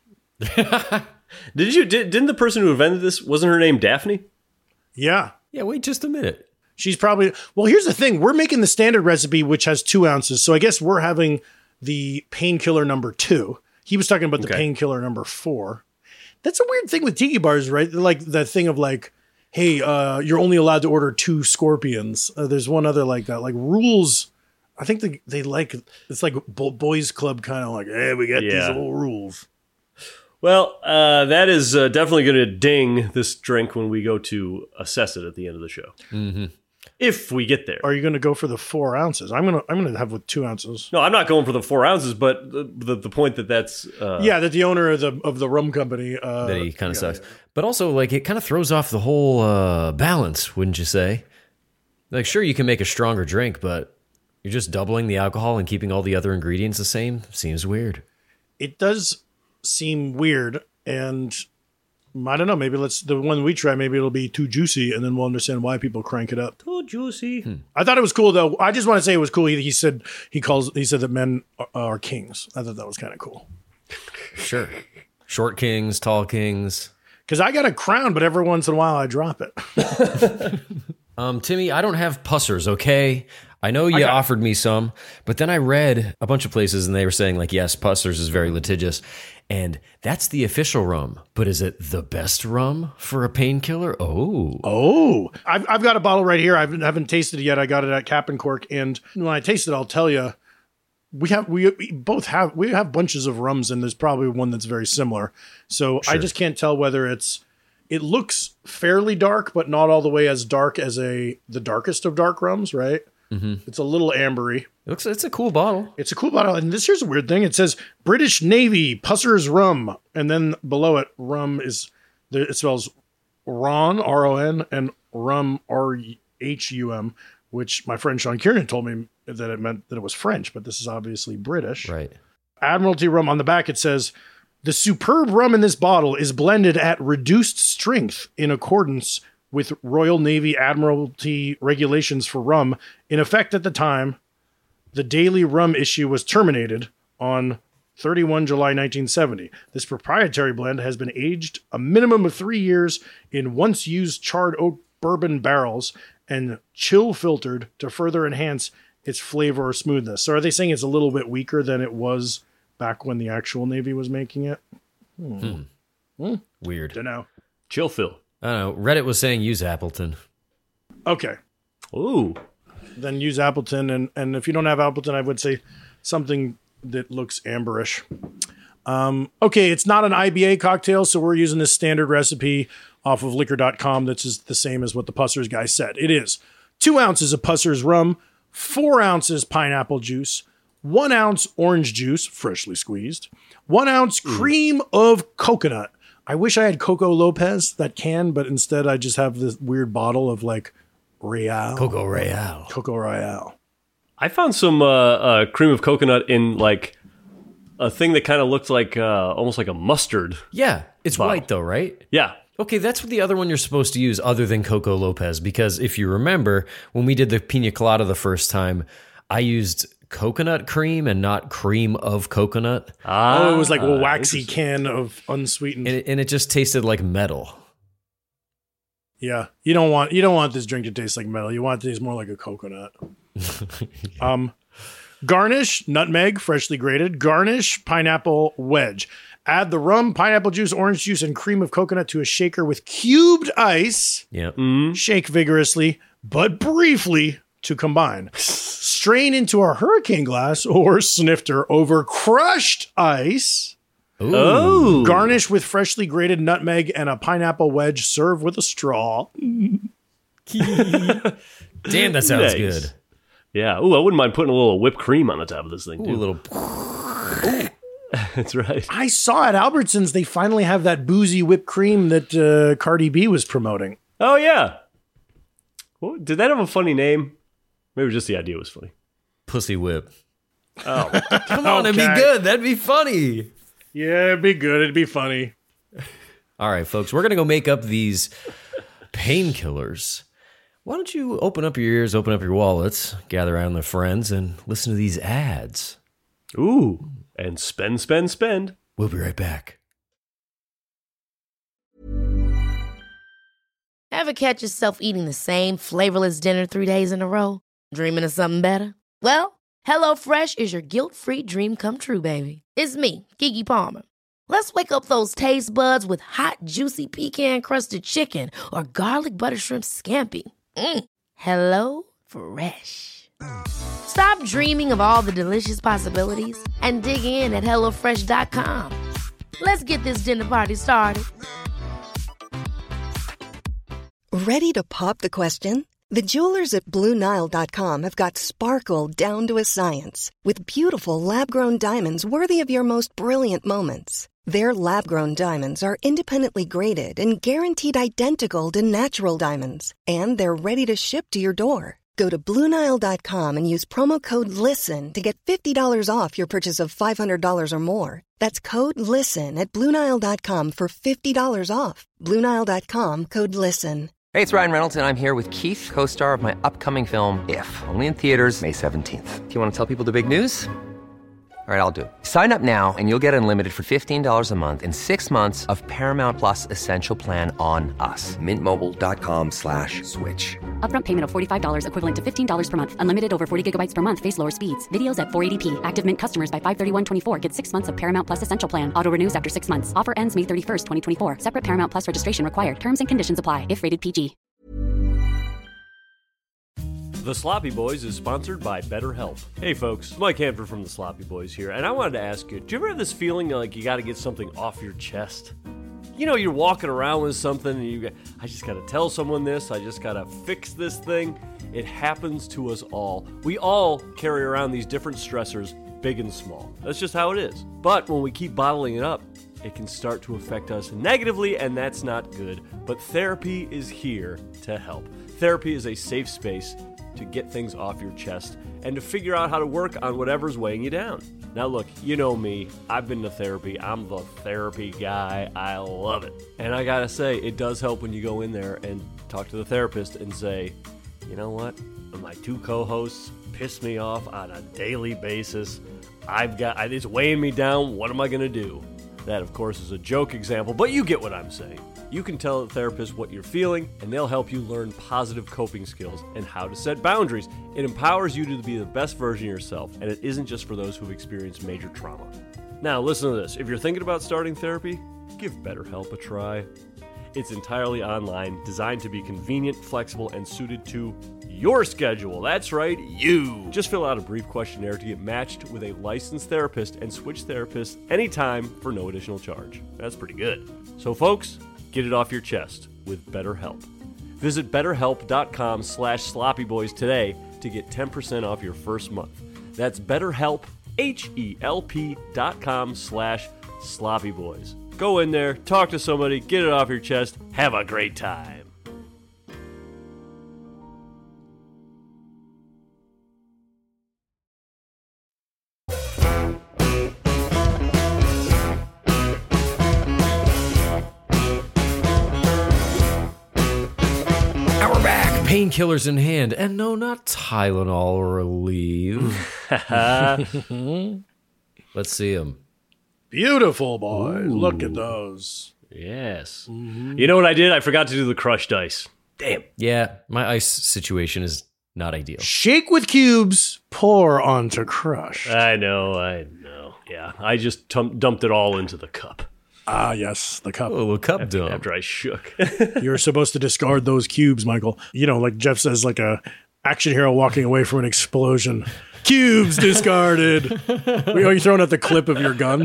[SPEAKER 7] Didn't the person who invented this, wasn't her name Daphne?
[SPEAKER 8] Yeah.
[SPEAKER 6] Yeah, wait just a minute.
[SPEAKER 8] She's probably, well, here's the thing. We're making the standard recipe, which has 2 ounces. So I guess we're having the painkiller number 2. He was talking about the painkiller number 4. That's a weird thing with tiki bars, right? Like the thing of like, hey, you're only allowed to order 2 scorpions. There's one other like that, like rules. I think they like, it's like boys club kind of like, hey, we got these old rules.
[SPEAKER 7] Well, that is definitely going to ding this drink when we go to assess it at the end of the show. Mm-hmm. If we get there.
[SPEAKER 8] Are you going to go for the 4 ounces? I'm gonna have with 2 ounces.
[SPEAKER 7] No, I'm not going for the 4 ounces, but the point that's
[SPEAKER 8] that the owner of the rum company
[SPEAKER 6] that he kind of sucks. Yeah. But also, like, it kind of throws off the whole balance, wouldn't you say? Like, sure, you can make a stronger drink, but you're just doubling the alcohol and keeping all the other ingredients the same. Seems weird.
[SPEAKER 8] It does seem weird, and I don't know, maybe the one we try, maybe it'll be too juicy, and then we'll understand why people crank it up.
[SPEAKER 7] Too juicy.
[SPEAKER 8] I thought it was cool, though. I just want to say it was cool. He said that men are kings. I thought that was kind of cool.
[SPEAKER 6] Sure. Short kings, tall kings.
[SPEAKER 8] Because I got a crown, but every once in a while I drop it.
[SPEAKER 6] Timmy, I don't have Pussers, okay? I know you offered me some, but then I read a bunch of places and they were saying, like, yes, Pussers is very litigious. And that's the official rum. But is it the best rum for a painkiller? Oh.
[SPEAKER 8] I've got a bottle right here. I haven't tasted it yet. I got it at Cap and Cork. And when I taste it, I'll tell you, we have bunches of rums, and there's probably one that's very similar. So sure. I just can't tell whether it looks fairly dark, but not all the way as dark as the darkest of dark rums, right? Mm-hmm. It's a little ambery.
[SPEAKER 6] It's a cool bottle.
[SPEAKER 8] It's a cool bottle. And here's a weird thing. It says British Navy Pusser's Rum. And then below it, rum it spells Ron, R-O-N, and rum, R-H-U-M, which my friend Sean Kieran told me that it meant that it was French, but this is obviously British.
[SPEAKER 6] Right.
[SPEAKER 8] Admiralty Rum. On the back, it says, the superb rum in this bottle is blended at reduced strength in accordance with Royal Navy Admiralty regulations for rum in effect at the time, the daily rum issue was terminated on 31 July 1970. This proprietary blend has been aged a minimum of 3 years in once-used charred oak bourbon barrels and chill filtered to further enhance its flavor or smoothness. So are they saying it's a little bit weaker than it was back when the actual Navy was making it?
[SPEAKER 6] Weird.
[SPEAKER 8] Don't know.
[SPEAKER 7] Chill Phil.
[SPEAKER 6] I don't know. Reddit was saying use Appleton.
[SPEAKER 8] Okay.
[SPEAKER 7] Ooh.
[SPEAKER 8] Then use Appleton. And if you don't have Appleton, I would say something that looks amberish. Okay, it's not an IBA cocktail, so we're using this standard recipe off of liquor.com that's just the same as what the Pussers guy said. It is 2 ounces of Pussers rum, 4 ounces pineapple juice, 1 ounce orange juice, freshly squeezed, 1 ounce cream of coconut. I wish I had Coco Lopez, that can, but instead I just have this weird bottle of like Royale.
[SPEAKER 6] Coco Royale.
[SPEAKER 8] Coco Royale.
[SPEAKER 7] I found some cream of coconut in like a thing that kind of looked like almost like a mustard.
[SPEAKER 6] Yeah, it's
[SPEAKER 7] bottle.
[SPEAKER 6] white though, right?
[SPEAKER 7] Yeah.
[SPEAKER 6] Okay, that's what the other one you're supposed to use other than Coco Lopez, because if you remember, when we did the pina colada the first time, I used coconut cream and not cream of coconut.
[SPEAKER 8] It was like a waxy can of unsweetened.
[SPEAKER 6] And it just tasted like metal.
[SPEAKER 8] Yeah, you don't want this drink to taste like metal. You want it to taste more like a coconut. Garnish, nutmeg, freshly grated. Garnish, pineapple wedge. Add the rum, pineapple juice, orange juice, and cream of coconut to a shaker with cubed ice.
[SPEAKER 6] Yep.
[SPEAKER 8] Shake vigorously, but briefly to combine. Strain into a hurricane glass or snifter over crushed ice.
[SPEAKER 7] Ooh.
[SPEAKER 8] Garnish with freshly grated nutmeg and a pineapple wedge. Serve with a straw.
[SPEAKER 6] Damn, that sounds
[SPEAKER 7] Nice.
[SPEAKER 6] good.
[SPEAKER 7] Yeah. Ooh, I wouldn't mind putting a little whipped cream on the top of this thing,
[SPEAKER 6] Ooh,
[SPEAKER 7] too.
[SPEAKER 6] a little.
[SPEAKER 7] That's right.
[SPEAKER 8] I saw at Albertsons they finally have that boozy whipped cream that Cardi B was promoting.
[SPEAKER 7] Oh, yeah. Well, did that have a funny name? Maybe just the idea was funny.
[SPEAKER 6] Pussy whip.
[SPEAKER 7] Oh.
[SPEAKER 6] Come on, it'd be
[SPEAKER 8] Okay.
[SPEAKER 6] good. That'd be funny.
[SPEAKER 8] Yeah, it'd be good. It'd be funny.
[SPEAKER 6] All right, folks, we're going to go make up these painkillers. Why don't you open up your ears, open up your wallets, gather around the friends, and listen to these ads.
[SPEAKER 7] Ooh. And spend.
[SPEAKER 6] We'll be right back.
[SPEAKER 10] Ever catch yourself eating the same flavorless dinner 3 days in a row? Dreaming of something better? Well, HelloFresh is your guilt-free dream come true, baby. It's me, Keke Palmer. Let's wake up those taste buds with hot, juicy pecan-crusted chicken or garlic butter shrimp scampi. Hello Fresh. Stop dreaming of all the delicious possibilities and dig in at HelloFresh.com. Let's get this dinner party started.
[SPEAKER 11] Ready to pop the question? The jewelers at BlueNile.com have got sparkle down to a science with beautiful lab-grown diamonds worthy of your most brilliant moments. Their lab-grown diamonds are independently graded and guaranteed identical to natural diamonds, and they're ready to ship to your door. Go to BlueNile.com and use promo code LISTEN to get $50 off your purchase of $500 or more. That's code LISTEN at BlueNile.com for $50 off. BlueNile.com, code LISTEN.
[SPEAKER 3] Hey, it's Ryan Reynolds, and I'm here with Keith, co-star of my upcoming film, If, only in theaters May 17th. Do you want to tell people the big news? All right, I'll do it. Sign up now and you'll get unlimited for $15 a month and 6 months of Paramount Plus Essential Plan on us. MintMobile.com/switch.
[SPEAKER 5] Upfront payment of $45 equivalent to $15 per month. Unlimited over 40 gigabytes per month. Face lower speeds. Videos at 480p. Active Mint customers by 531.24 get 6 months of Paramount Plus Essential Plan. Auto renews after 6 months. Offer ends May 31st, 2024. Separate Paramount Plus registration required. Terms and conditions apply if rated PG.
[SPEAKER 7] The Sloppy Boys is sponsored by BetterHelp. Hey folks, Mike Hanford from The Sloppy Boys here, and I wanted to ask you, do you ever have this feeling like you gotta get something off your chest? You know, you're walking around with something and I just gotta tell someone this, I just gotta fix this thing. It happens to us all. We all carry around these different stressors, big and small. That's just how it is. But when we keep bottling it up, it can start to affect us negatively, and that's not good. But therapy is here to help. Therapy is a safe space to get things off your chest and to figure out how to work on whatever's weighing you down. Now look, you know me. I've been to therapy. I'm the therapy guy. I love it. And I gotta say, it does help when you go in there and talk to the therapist and say, you know what? My two co-hosts piss me off on a daily basis. It's weighing me down. What am I gonna do? That, of course, is a joke example, but you get what I'm saying. You can tell the therapist what you're feeling, and they'll help you learn positive coping skills and how to set boundaries. It empowers you to be the best version of yourself, and it isn't just for those who've experienced major trauma. Now, listen to this. If you're thinking about starting therapy, give BetterHelp a try. It's entirely online, designed to be convenient, flexible, and suited to your schedule. That's right, you. Just fill out a brief questionnaire to get matched with a licensed therapist and switch therapists anytime for no additional charge. That's pretty good. So, folks, get it off your chest with BetterHelp. Visit BetterHelp.com/SloppyBoys today to get 10% off your first month. That's BetterHelp, HELP.com/SloppyBoys. Go in there, talk to somebody, get it off your chest, have a great time.
[SPEAKER 6] Painkillers in hand, and no, not Tylenol or Aleve. Let's see them.
[SPEAKER 8] Beautiful, boys. Ooh. Look at those.
[SPEAKER 7] Yes. Mm-hmm. You know what I did? I forgot to do the crushed ice. Damn.
[SPEAKER 6] Yeah, my ice situation is not ideal.
[SPEAKER 8] Shake with cubes, pour onto crushed.
[SPEAKER 7] I know. Yeah, I just dumped it all into the cup.
[SPEAKER 8] Ah, yes, the cup.
[SPEAKER 6] Oh, a little cup dump.
[SPEAKER 7] After I shook.
[SPEAKER 8] You're supposed to discard those cubes, Michael. You know, like Jeff says, like a action hero walking away from an explosion. Cubes discarded. You're throwing out the clip of your gun.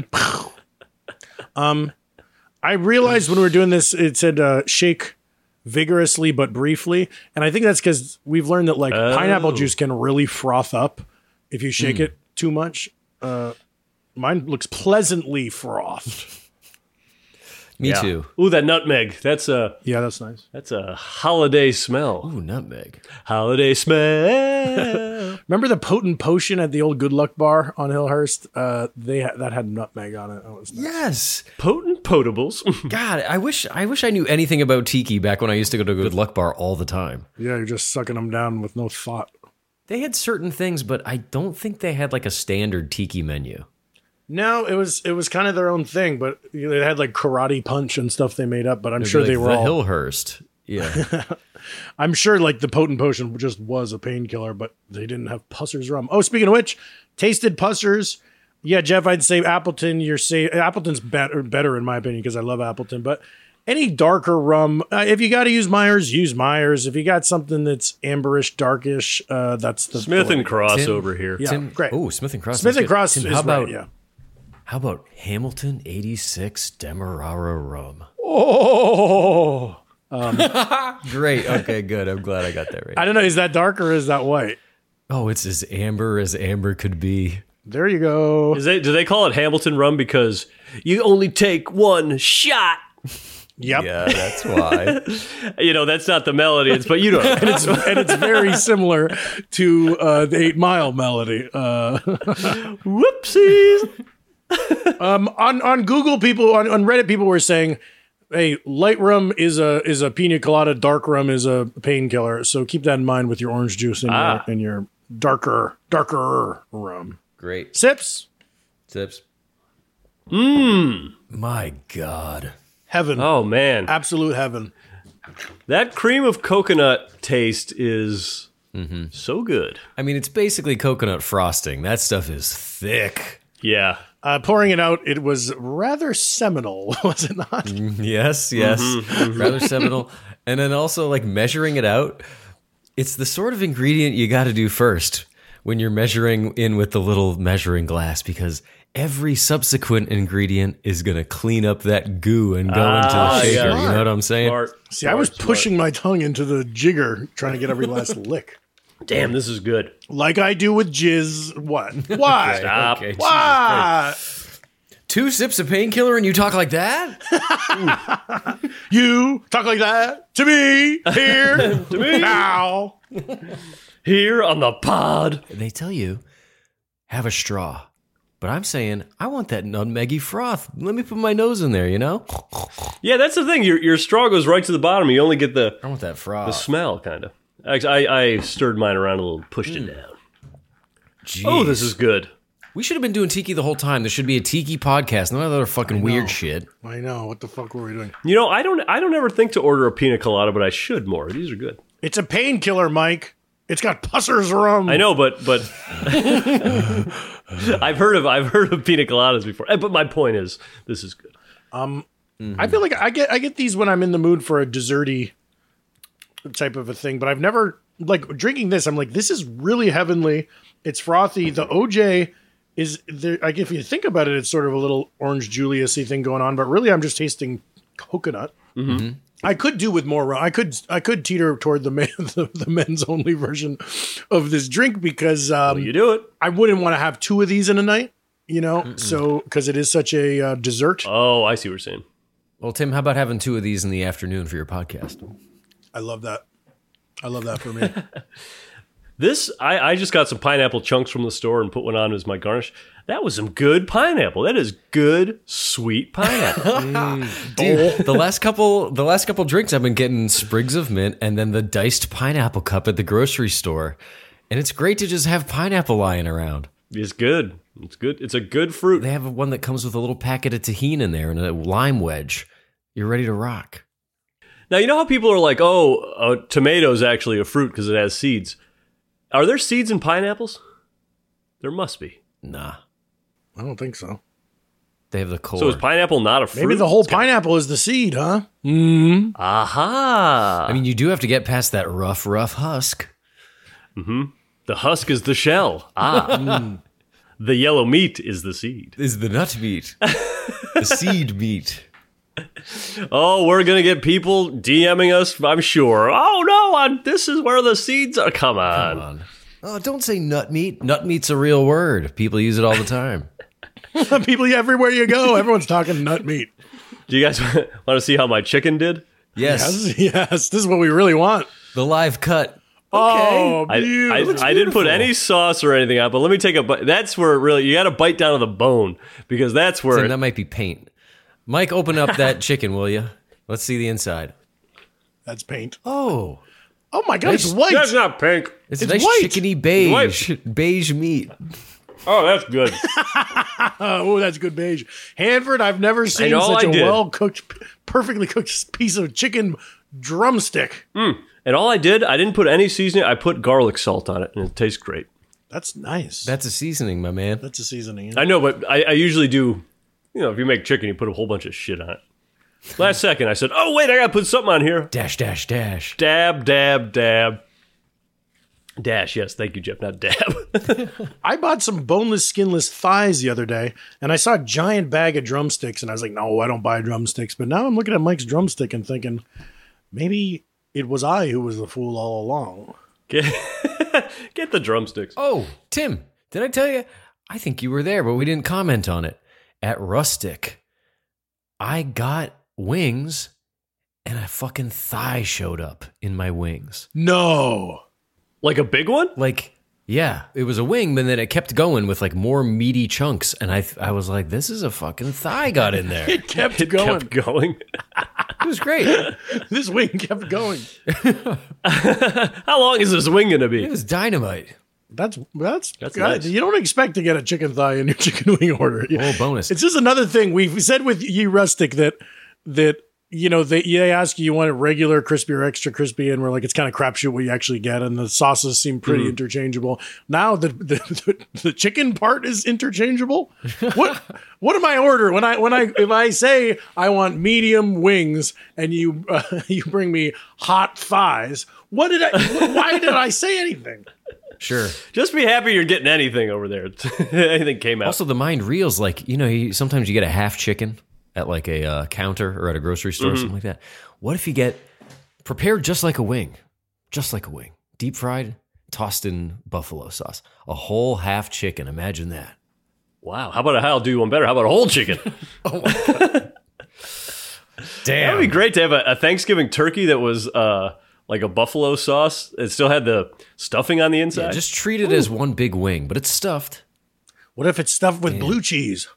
[SPEAKER 8] I realized when we were doing this, it said shake vigorously but briefly. And I think that's because we've learned that pineapple juice can really froth up if you shake it too much. Mine looks pleasantly frothed.
[SPEAKER 6] Me too.
[SPEAKER 7] Ooh, that nutmeg. That's
[SPEAKER 8] that's nice.
[SPEAKER 7] That's a holiday smell.
[SPEAKER 6] Ooh, nutmeg.
[SPEAKER 7] Holiday smell.
[SPEAKER 8] Remember the potent potion at the old Good Luck bar on Hillhurst? That had nutmeg on it. Oh, it was nice.
[SPEAKER 6] Yes.
[SPEAKER 7] Potent potables.
[SPEAKER 6] God, I wish I knew anything about tiki back when I used to go to Good Luck bar all the time.
[SPEAKER 8] Yeah, you're just sucking them down with no thought.
[SPEAKER 6] They had certain things, but I don't think they had like a standard tiki menu.
[SPEAKER 8] No, it was kind of their own thing, but they had like karate punch and stuff they made up. But I'm sure
[SPEAKER 6] like
[SPEAKER 8] they were
[SPEAKER 6] the
[SPEAKER 8] all
[SPEAKER 6] Hillhurst. Yeah,
[SPEAKER 8] I'm sure like the potent potion just was a painkiller, but they didn't have Pusser's rum. Oh, speaking of which, tasted Pusser's. Yeah, Jeff, I'd say Appleton. Appleton's better in my opinion because I love Appleton. But any darker rum, if you got to use Myers, use Myers. If you got something that's amberish, darkish, that's the
[SPEAKER 7] Smith and Cross over here.
[SPEAKER 8] Yeah, great.
[SPEAKER 6] Oh, Smith and Cross.
[SPEAKER 8] Smith and Cross
[SPEAKER 6] Tim,
[SPEAKER 8] is
[SPEAKER 6] how about,
[SPEAKER 8] right, yeah.
[SPEAKER 6] How about Hamilton 86 Demerara rum?
[SPEAKER 8] Oh,
[SPEAKER 6] great. Okay, good. I'm glad I got that right.
[SPEAKER 8] I don't know. Is that dark or is that white?
[SPEAKER 6] Oh, it's as amber could be.
[SPEAKER 8] There you go.
[SPEAKER 7] Do they call it Hamilton rum because you only take one shot?
[SPEAKER 8] Yep.
[SPEAKER 6] Yeah, that's why.
[SPEAKER 7] That's not the melody, but you know.
[SPEAKER 8] and it's very similar to the 8 Mile melody.
[SPEAKER 7] Whoopsies.
[SPEAKER 8] On Google, people on Reddit, people were saying, "Hey, light rum is a pina colada, dark rum is a painkiller." So keep that in mind with your orange juice and your darker rum.
[SPEAKER 6] Great.
[SPEAKER 8] Sips.
[SPEAKER 6] My God.
[SPEAKER 8] Heaven.
[SPEAKER 7] Oh man,
[SPEAKER 8] absolute heaven.
[SPEAKER 7] That cream of coconut taste is so good.
[SPEAKER 6] I mean, it's basically coconut frosting. That stuff is thick.
[SPEAKER 7] Yeah.
[SPEAKER 8] Pouring it out, it was rather seminal, was it not?
[SPEAKER 6] Yes. Rather seminal. And then also, like, measuring it out, it's the sort of ingredient you got to do first when you're measuring in with the little measuring glass, because every subsequent ingredient is going to clean up that goo and go into the shaker. Yeah. You know what I'm saying?
[SPEAKER 8] I was pushing my tongue into the jigger, trying to get every last lick.
[SPEAKER 7] Damn, this is good.
[SPEAKER 8] Like I do with jizz. What? Why?
[SPEAKER 7] Stop.
[SPEAKER 6] Okay,
[SPEAKER 8] why?
[SPEAKER 6] 2 sips of painkiller and you talk like that?
[SPEAKER 8] You talk like that to me here
[SPEAKER 7] to me
[SPEAKER 8] now
[SPEAKER 7] here on the pod.
[SPEAKER 6] They tell you, have a straw. But I'm saying, I want that nutmeggy froth. Let me put my nose in there, you know?
[SPEAKER 7] Yeah, that's the thing. Your straw goes right to the bottom. You only get the
[SPEAKER 6] I want that froth.
[SPEAKER 7] the smell, kind of. I stirred mine around a little, pushed it down.
[SPEAKER 6] Jeez.
[SPEAKER 7] Oh, this is good.
[SPEAKER 6] We should have been doing tiki the whole time. There should be a tiki podcast, no other fucking weird shit.
[SPEAKER 8] I know. What the fuck were we doing?
[SPEAKER 7] You know, I don't ever think to order a pina colada, but I should more. These are good.
[SPEAKER 8] It's a painkiller, Mike. It's got Pusser's rum.
[SPEAKER 7] I know, but I've heard of pina coladas before. But my point is, this is good.
[SPEAKER 8] I feel like I get these when I'm in the mood for a desserty type of a thing, but I've never like drinking this. I'm like, this is really heavenly. It's frothy. The OJ is there. Like if you think about it, it's sort of a little Orange Julius-y thing going on, but really I'm just tasting coconut.
[SPEAKER 7] Mm-hmm.
[SPEAKER 8] I could do with more rum. I could teeter toward the men's only version of this drink because
[SPEAKER 7] you do it.
[SPEAKER 8] I wouldn't want to have 2 of these in a night, you know. So because it is such a dessert.
[SPEAKER 7] Oh, I see what you're saying.
[SPEAKER 6] Well, Tim, how about having 2 of these in the afternoon for your podcast?
[SPEAKER 8] I love that. I love that for me.
[SPEAKER 7] This, I just got some pineapple chunks from the store and put one on as my garnish. That was some good pineapple. That is good, sweet pineapple.
[SPEAKER 6] Dude, the last couple drinks I've been getting sprigs of mint and then the diced pineapple cup at the grocery store. And it's great to just have pineapple lying around.
[SPEAKER 7] It's good. It's good. It's a good fruit.
[SPEAKER 6] They have one that comes with a little packet of tahini in there and a lime wedge. You're ready to rock.
[SPEAKER 7] Now, you know how people are like, oh, tomato's actually a fruit because it has seeds. Are there seeds in pineapples? There must be.
[SPEAKER 6] Nah.
[SPEAKER 8] I don't think so.
[SPEAKER 6] They have the core.
[SPEAKER 7] So is pineapple not a fruit?
[SPEAKER 8] Maybe the whole pineapple is the seed, huh? Mm-hmm.
[SPEAKER 7] Aha.
[SPEAKER 6] I mean, you do have to get past that rough husk.
[SPEAKER 7] Mm-hmm. The husk is the shell. Ah. The yellow meat is the seed.
[SPEAKER 6] Is the nut meat. The seed meat.
[SPEAKER 7] Oh, we're going to get people DMing us, I'm sure. Oh, no, this is where the seeds are. Come on.
[SPEAKER 6] Oh, don't say nut meat. Nut meat's a real word. People use it all the time.
[SPEAKER 8] People everywhere you go, everyone's talking nut meat.
[SPEAKER 7] Do you guys want to see how my chicken did?
[SPEAKER 6] Yes.
[SPEAKER 8] Yes. This is what we really want.
[SPEAKER 6] The live cut.
[SPEAKER 8] Oh,
[SPEAKER 7] I didn't put any sauce or anything on, but let me take a bite. That's where it really, you got to bite down to the bone because that's where.
[SPEAKER 6] That might be paint. Mike, open up that chicken, will you? Let's see the inside.
[SPEAKER 8] That's paint.
[SPEAKER 6] Oh
[SPEAKER 8] my God, it's white.
[SPEAKER 7] That's not pink.
[SPEAKER 6] It's nice
[SPEAKER 8] white.
[SPEAKER 6] chickeny beige. Beige meat.
[SPEAKER 7] Oh, that's good.
[SPEAKER 8] Oh, that's good beige. Hanford, I've never seen such a well-cooked, perfectly cooked piece of chicken drumstick.
[SPEAKER 7] And all I didn't put any seasoning. I put garlic salt on it, and it tastes great.
[SPEAKER 8] That's nice.
[SPEAKER 6] That's a seasoning, my man.
[SPEAKER 8] That's a seasoning.
[SPEAKER 7] I know, but I usually do, if you make chicken, you put a whole bunch of shit on it. Last second, I said, oh, wait, I got to put something on here.
[SPEAKER 6] Dash.
[SPEAKER 7] Dab, dab, dab. Dash, yes. Thank you, Jeff, not dab.
[SPEAKER 8] I bought some boneless, skinless thighs the other day, and I saw a giant bag of drumsticks, and I was like, no, I don't buy drumsticks. But now I'm looking at Mike's drumstick and thinking, maybe it was I who was the fool all along.
[SPEAKER 7] Get the drumsticks.
[SPEAKER 6] Oh, Tim, did I tell you? I think you were there, but we didn't comment on it. At Rustic, I got wings, and a fucking thigh showed up in my wings.
[SPEAKER 8] No.
[SPEAKER 7] Like a big one?
[SPEAKER 6] Yeah, it was a wing, but then it kept going with more meaty chunks, and I was like, this is a fucking thigh got in there.
[SPEAKER 8] It kept going.
[SPEAKER 6] It was great.
[SPEAKER 8] This wing kept going.
[SPEAKER 7] How long is this wing going to be?
[SPEAKER 6] It was dynamite.
[SPEAKER 8] That's
[SPEAKER 7] nice.
[SPEAKER 8] You don't expect to get a chicken thigh in your chicken wing order.
[SPEAKER 6] Oh, bonus.
[SPEAKER 8] It's just another thing. We've said with Ye Rustic that they ask you want it regular, crispy, or extra crispy, and we're like, it's kind of crapshoot what you actually get, and the sauces seem pretty interchangeable. Now the chicken part is interchangeable. What am I order if I say I want medium wings and you bring me hot thighs? Why did I say anything?
[SPEAKER 6] Sure.
[SPEAKER 7] Just be happy you're getting anything over there. Anything came out.
[SPEAKER 6] Also, the mind reels sometimes you get a half chicken at a counter or at a grocery store or something like that. What if you get prepared just like a wing, deep fried, tossed in buffalo sauce, a whole half chicken? Imagine that.
[SPEAKER 7] Wow. I'll do one better. How about a whole chicken?
[SPEAKER 6] Oh my God. Damn.
[SPEAKER 7] That would be great to have a Thanksgiving turkey that was like a buffalo sauce. It still had the stuffing on the inside.
[SPEAKER 6] Yeah, just treat it as one big wing, but it's stuffed.
[SPEAKER 8] What if it's stuffed with blue cheese?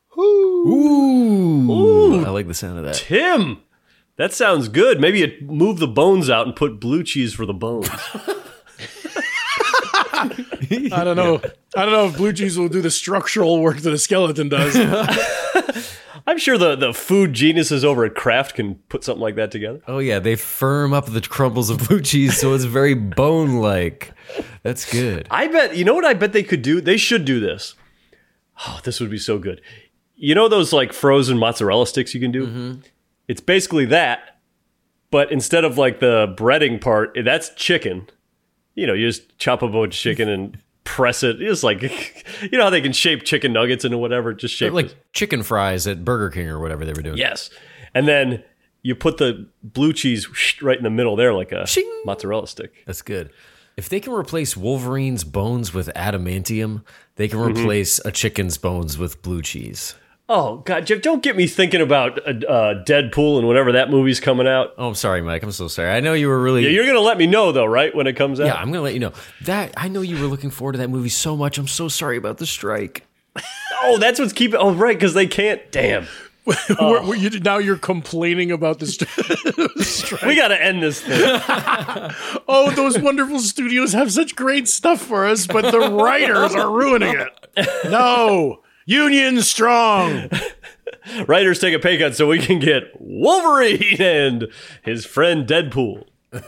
[SPEAKER 6] Ooh. I like the sound of that.
[SPEAKER 7] Tim, that sounds good. Maybe you move the bones out and put blue cheese for the bones.
[SPEAKER 8] I don't know. I don't know if blue cheese will do the structural work that a skeleton does.
[SPEAKER 7] I'm sure the food geniuses over at Kraft can put something like that together.
[SPEAKER 6] Oh, yeah. They firm up the crumbles of blue cheese so it's very bone-like. That's good.
[SPEAKER 7] I bet, you know what I bet they could do? They should do this. Oh, this would be so good. You know those like frozen mozzarella sticks you can do? Mm-hmm. It's basically that, but instead of like the breading part, that's chicken. You know, you just chop up a bunch of chicken and press it. It's like, you know how they can shape chicken nuggets into whatever, just shape
[SPEAKER 6] like chicken fries at Burger King or whatever they were doing.
[SPEAKER 7] Yes. And then you put the blue cheese right in the middle there like a mozzarella stick.
[SPEAKER 6] That's good. If they can replace Wolverine's bones with adamantium, they can replace a chicken's bones with blue cheese.
[SPEAKER 7] Oh, God, Jeff, don't get me thinking about Deadpool and whenever that movie's coming out.
[SPEAKER 6] Oh, I'm sorry, Mike. I'm so sorry. I know you were really...
[SPEAKER 7] Yeah, you're going to let me know, though, right, when it comes out?
[SPEAKER 6] Yeah, I'm going to let you know. I know you were looking forward to that movie so much. I'm so sorry about the strike.
[SPEAKER 7] Oh, that's what's keeping... Oh, right, because they can't... Damn.
[SPEAKER 8] Now you're complaining about the strike.
[SPEAKER 7] We got to end this thing.
[SPEAKER 8] Oh, those wonderful studios have such great stuff for us, but the writers are ruining it. No. Union strong.
[SPEAKER 7] Writers take a pay cut so we can get Wolverine and his friend Deadpool.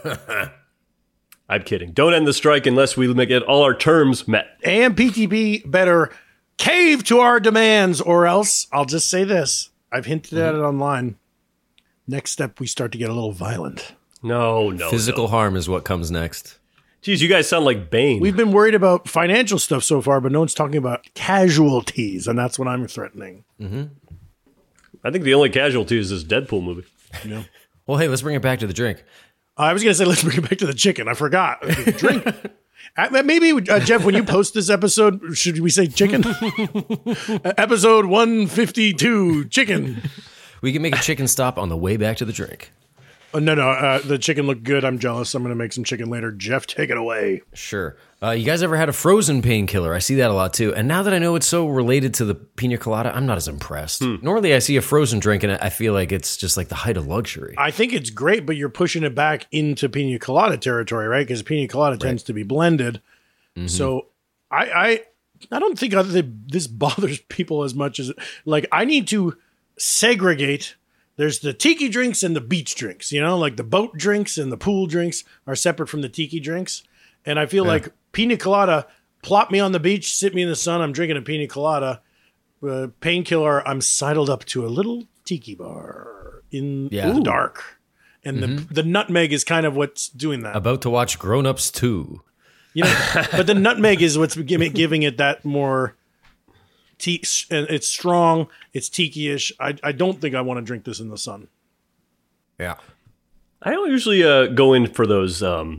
[SPEAKER 7] I'm kidding. Don't end the strike unless we get all our terms met.
[SPEAKER 8] AMPTP better cave to our demands, or else, I'll just say this. I've hinted at it online. Next step, we start to get a little violent.
[SPEAKER 7] No.
[SPEAKER 6] Physical harm is what comes next.
[SPEAKER 7] Geez, you guys sound like Bane.
[SPEAKER 8] We've been worried about financial stuff so far, but no one's talking about casualties, and that's what I'm threatening.
[SPEAKER 7] Mm-hmm. I think the only casualty is this Deadpool movie.
[SPEAKER 8] Yeah.
[SPEAKER 6] Well, hey, let's bring it back to the drink.
[SPEAKER 8] I was going to say, let's bring it back to the chicken. I forgot. Drink. Maybe, Jeff, when you post this episode, should we say chicken? Episode 152, chicken.
[SPEAKER 6] We can make a chicken stop on the way back to the drink.
[SPEAKER 8] No. The chicken looked good. I'm jealous. I'm going to make some chicken later. Jeff, take it away.
[SPEAKER 6] Sure. You guys ever had a frozen painkiller? I see that a lot too. And now that I know it's so related to the pina colada, I'm not as impressed. Normally I see a frozen drink and I feel like it's just like the height of luxury.
[SPEAKER 8] I think it's great, but you're pushing it back into pina colada territory, right? Because pina colada tends to be blended. Mm-hmm. So I don't think this bothers people as much as, like, I need to segregate. There's the tiki drinks and the beach drinks, you know, like the boat drinks and the pool drinks are separate from the tiki drinks. And I feel like pina colada, plop me on the beach, sit me in the sun, I'm drinking a pina colada. Painkiller, I'm sidled up to a little tiki bar in the dark. And the nutmeg is kind of what's doing that.
[SPEAKER 6] About to watch Grown Ups 2.
[SPEAKER 8] You know, but the nutmeg is what's giving it that more... and it's strong. It's tiki-ish. I don't think I want to drink this in the sun.
[SPEAKER 6] Yeah,
[SPEAKER 7] I don't usually go in for those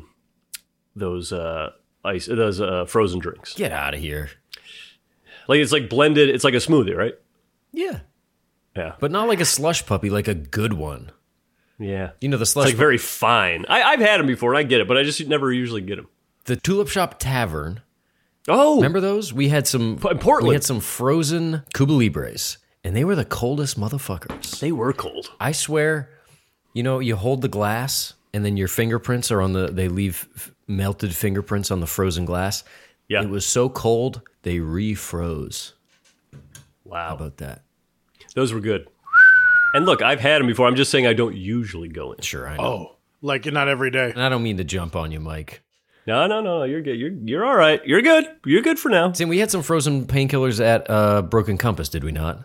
[SPEAKER 7] frozen drinks.
[SPEAKER 6] Get out of here!
[SPEAKER 7] Like it's like blended. It's like a smoothie, right?
[SPEAKER 6] Yeah,
[SPEAKER 7] yeah,
[SPEAKER 6] but not like a slush puppy, like a good one.
[SPEAKER 7] Yeah,
[SPEAKER 6] you know the slush.
[SPEAKER 7] It's like very fine. I've had them before, and I get it, but I just never usually get them.
[SPEAKER 6] The Tulip Shop Tavern.
[SPEAKER 7] Oh,
[SPEAKER 6] remember those? We had some
[SPEAKER 7] in Portland.
[SPEAKER 6] We had some frozen Cuba Libres, and they were the coldest motherfuckers.
[SPEAKER 7] They were cold.
[SPEAKER 6] I swear. You know, you hold the glass, and then your fingerprints are on they leave melted fingerprints on the frozen glass.
[SPEAKER 7] Yeah,
[SPEAKER 6] it was so cold they refroze.
[SPEAKER 7] Wow,
[SPEAKER 6] how about that?
[SPEAKER 7] Those were good. And look, I've had them before. I'm just saying I don't usually go in.
[SPEAKER 6] Sure, I know.
[SPEAKER 8] Oh, like not every day.
[SPEAKER 6] And I don't mean to jump on you, Mike.
[SPEAKER 7] No, you're good. You're all right. You're good. You're good for now.
[SPEAKER 6] See, we had some frozen painkillers at Broken Compass, did we not?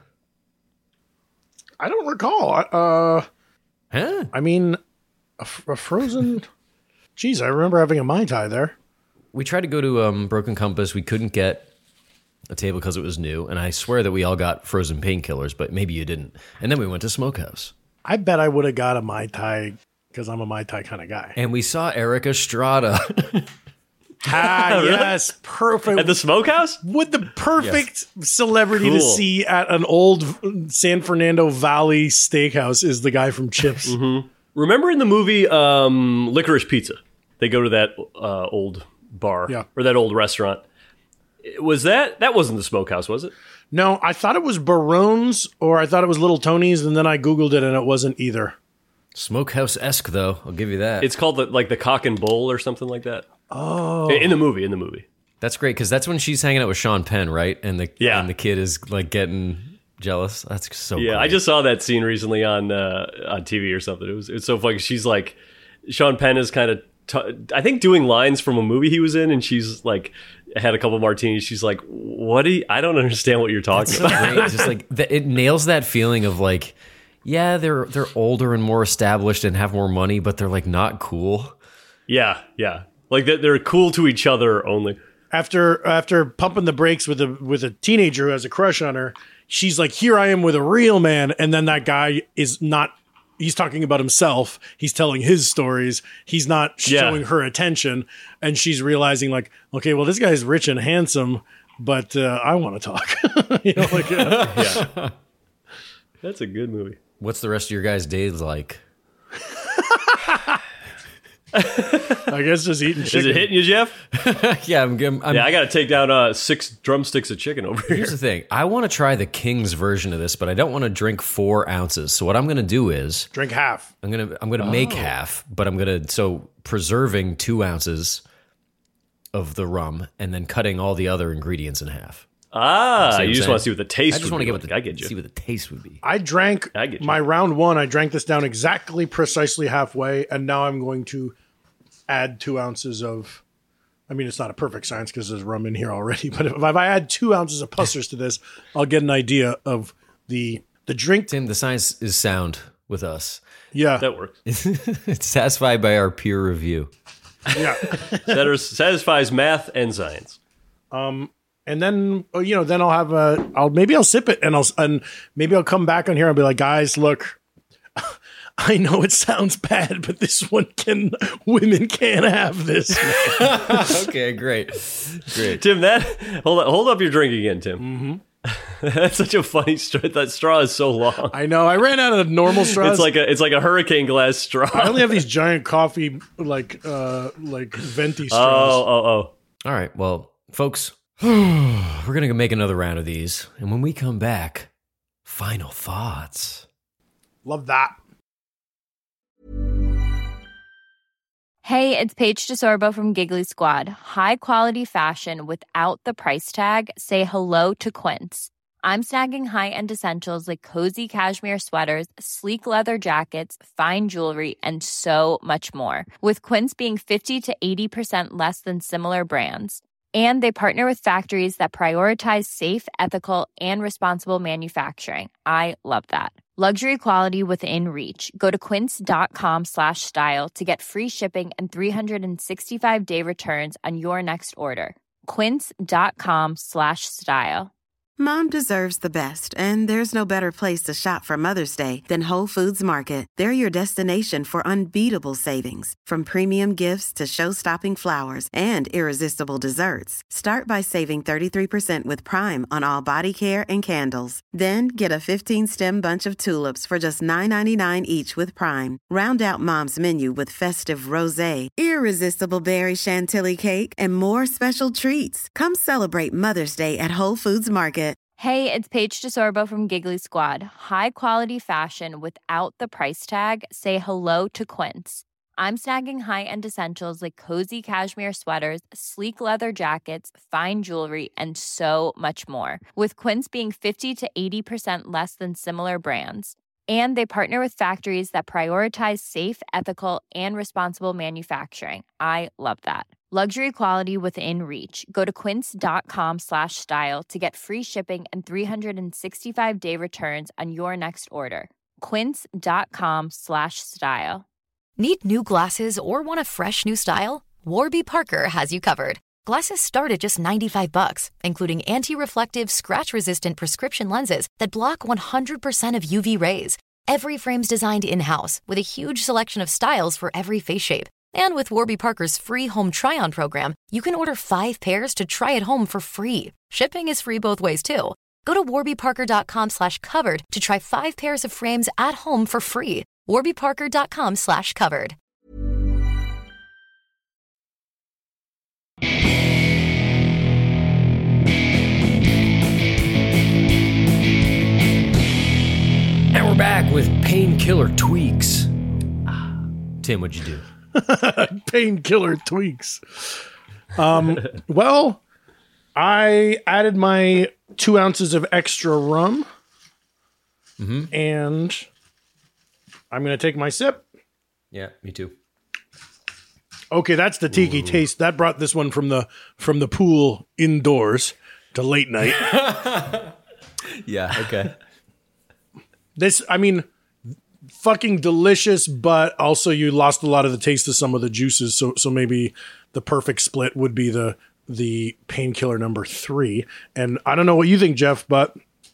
[SPEAKER 8] I don't recall.
[SPEAKER 6] Huh?
[SPEAKER 8] I mean, a frozen... Geez, I remember having a Mai Tai there.
[SPEAKER 6] We tried to go to Broken Compass. We couldn't get a table because it was new, and I swear that we all got frozen painkillers, but maybe you didn't. And then we went to Smokehouse.
[SPEAKER 8] I bet I would have got a Mai Tai because I'm a Mai Tai kind of guy.
[SPEAKER 6] And we saw Eric Estrada.
[SPEAKER 7] Really?
[SPEAKER 8] Yes, perfect.
[SPEAKER 7] At the Smokehouse?
[SPEAKER 8] With the perfect celebrity to see at an old San Fernando Valley steakhouse is the guy from Chips.
[SPEAKER 7] Mm-hmm. Remember in the movie Licorice Pizza? They go to that old bar or that old restaurant. Was that wasn't the Smokehouse, was it?
[SPEAKER 8] No, I thought it was Barone's or I thought it was Little Tony's, and then I Googled it and it wasn't either.
[SPEAKER 6] Smokehouse-esque, though. I'll give you that.
[SPEAKER 7] It's called the Cock and Bull or something like that.
[SPEAKER 8] Oh.
[SPEAKER 7] In the movie.
[SPEAKER 6] That's great, because that's when she's hanging out with Sean Penn, right? And the kid is like getting jealous. That's so
[SPEAKER 7] Yeah,
[SPEAKER 6] great.
[SPEAKER 7] I just saw that scene recently on TV or something. It's so funny. She's like, Sean Penn is kind of, I think, doing lines from a movie he was in, and she's like, had a couple martinis. She's like, I don't understand what you're talking about.
[SPEAKER 6] Great. Just like, it nails that feeling of like, yeah, they're older and more established and have more money, but they're like not cool.
[SPEAKER 7] Yeah. Like they're cool to each other only.
[SPEAKER 8] After pumping the brakes with a teenager who has a crush on her, she's like, here I am with a real man. And then that guy is not, he's talking about himself. He's telling his stories. He's not showing her attention. And she's realizing like, okay, well, this guy's rich and handsome, but I want to talk.
[SPEAKER 7] Yeah. That's a good movie.
[SPEAKER 6] What's the rest of your guys' days like?
[SPEAKER 8] I guess just eating chicken.
[SPEAKER 7] Is it hitting you, Jeff?
[SPEAKER 6] Yeah, I
[SPEAKER 7] got to take down 6 drumsticks of chicken over here.
[SPEAKER 6] Here's the thing. I want to try the King's version of this, but I don't want to drink 4 ounces. So what I'm going to do is
[SPEAKER 8] drink half.
[SPEAKER 6] I'm going to make half, but I'm going to preserving 2 ounces of the rum and then cutting all the other ingredients in half.
[SPEAKER 7] You just want to see what the taste
[SPEAKER 6] I just
[SPEAKER 7] would
[SPEAKER 6] want
[SPEAKER 7] be
[SPEAKER 6] to
[SPEAKER 7] like.
[SPEAKER 6] see what the taste would be.
[SPEAKER 8] I drank my round 1. I drank this down exactly precisely halfway, and now I'm going to add 2 ounces of, I mean, it's not a perfect science because there's rum in here already, but if I add 2 ounces of Pussers to this, I'll get an idea of the drink.
[SPEAKER 6] Tim, the science is sound with us.
[SPEAKER 8] Yeah.
[SPEAKER 7] That works.
[SPEAKER 6] It's satisfied by our peer review.
[SPEAKER 8] Yeah.
[SPEAKER 7] That satisfies math and science.
[SPEAKER 8] And then, then I'll have maybe I'll sip it and maybe I'll come back on here and be like, guys, look, I know it sounds bad, but women can't have this.
[SPEAKER 6] Okay, great.
[SPEAKER 7] Tim, hold up your drink again, Tim. Mm-hmm. That's such a funny straw. That straw is so long.
[SPEAKER 8] I know. I ran out of normal straws.
[SPEAKER 7] It's like a hurricane glass straw.
[SPEAKER 8] I only have these giant coffee like venti straws.
[SPEAKER 7] Oh.
[SPEAKER 6] All right. Well, folks, we're going to make another round of these. And when we come back, final thoughts.
[SPEAKER 8] Love that.
[SPEAKER 12] Hey, it's Paige DeSorbo from Giggly Squad. High quality fashion without the price tag. Say hello to Quince. I'm snagging high-end essentials like cozy cashmere sweaters, sleek leather jackets, fine jewelry, and so much more. With Quince being 50 to 80% less than similar brands. And they partner with factories that prioritize safe, ethical, and responsible manufacturing. I love that. Luxury quality within reach. Go to quince.com/style to get free shipping and 365-day returns on your next order. Quince.com/style.
[SPEAKER 13] Mom deserves the best, and there's no better place to shop for Mother's Day than Whole Foods Market. They're your destination for unbeatable savings, from premium gifts to show-stopping flowers and irresistible desserts. Start by saving 33% with Prime on all body care and candles. Then get a 15-stem bunch of tulips for just $9.99 each with Prime. Round out Mom's menu with festive rosé, irresistible berry chantilly cake, and more special treats. Come celebrate Mother's Day at Whole Foods Market.
[SPEAKER 12] Hey, it's Paige DeSorbo from Giggly Squad. High quality fashion without the price tag. Say hello to Quince. I'm snagging high-end essentials like cozy cashmere sweaters, sleek leather jackets, fine jewelry, and so much more. With Quince being 50 to 80% less than similar brands. And they partner with factories that prioritize safe, ethical, and responsible manufacturing. I love that. Luxury quality within reach. Go to quince.com/style to get free shipping and 365-day returns on your next order. Quince.com/style.
[SPEAKER 1] Need new glasses or want a fresh new style? Warby Parker has you covered. Glasses start at just $95, including anti-reflective, scratch-resistant prescription lenses that block 100% of UV rays. Every frame's designed in-house with a huge selection of styles for every face shape. And with Warby Parker's free home try-on program, you can order 5 pairs to try at home for free. Shipping is free both ways, too. Go to warbyparker.com/covered to try 5 pairs of frames at home for free. warbyparker.com/covered.
[SPEAKER 6] back with Painkiller Tweaks. Tim, what'd you do?
[SPEAKER 8] Painkiller Tweaks. Well, I added my 2 ounces of extra rum. And I'm going to take my sip.
[SPEAKER 6] Yeah, me too.
[SPEAKER 8] Okay, that's the tiki taste. That brought this one from the pool indoors to late night.
[SPEAKER 6] Yeah, okay.
[SPEAKER 8] This, I mean, fucking delicious, but also you lost a lot of the taste of some of the juices. So maybe the perfect split would be the Painkiller number 3. And I don't know what you think, Jeff, but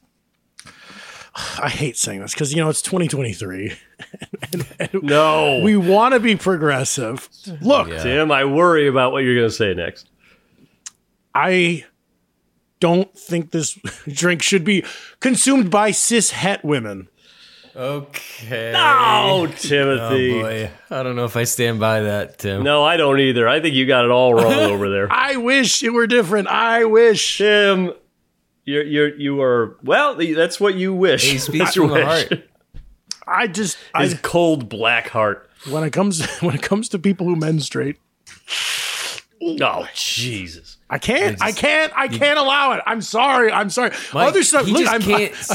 [SPEAKER 8] I hate saying this because, it's 2023. and
[SPEAKER 7] No.
[SPEAKER 8] We want to be progressive. Look,
[SPEAKER 7] Tim, I worry about what you're going to say next.
[SPEAKER 8] I don't think this drink should be consumed by cis-het women.
[SPEAKER 6] Okay.
[SPEAKER 7] No, Timothy.
[SPEAKER 6] Oh boy. I don't know if I stand by that, Tim.
[SPEAKER 7] No, I don't either. I think you got it all wrong over there.
[SPEAKER 8] I wish it were different. I wish.
[SPEAKER 7] Tim, you are, well, that's what you wish.
[SPEAKER 6] He speaks from the heart.
[SPEAKER 7] His cold black heart.
[SPEAKER 8] When it comes to people who menstruate.
[SPEAKER 7] Oh, Jesus.
[SPEAKER 8] I can't allow it. I'm sorry.
[SPEAKER 6] Mike,
[SPEAKER 8] other stuff. Look, I'm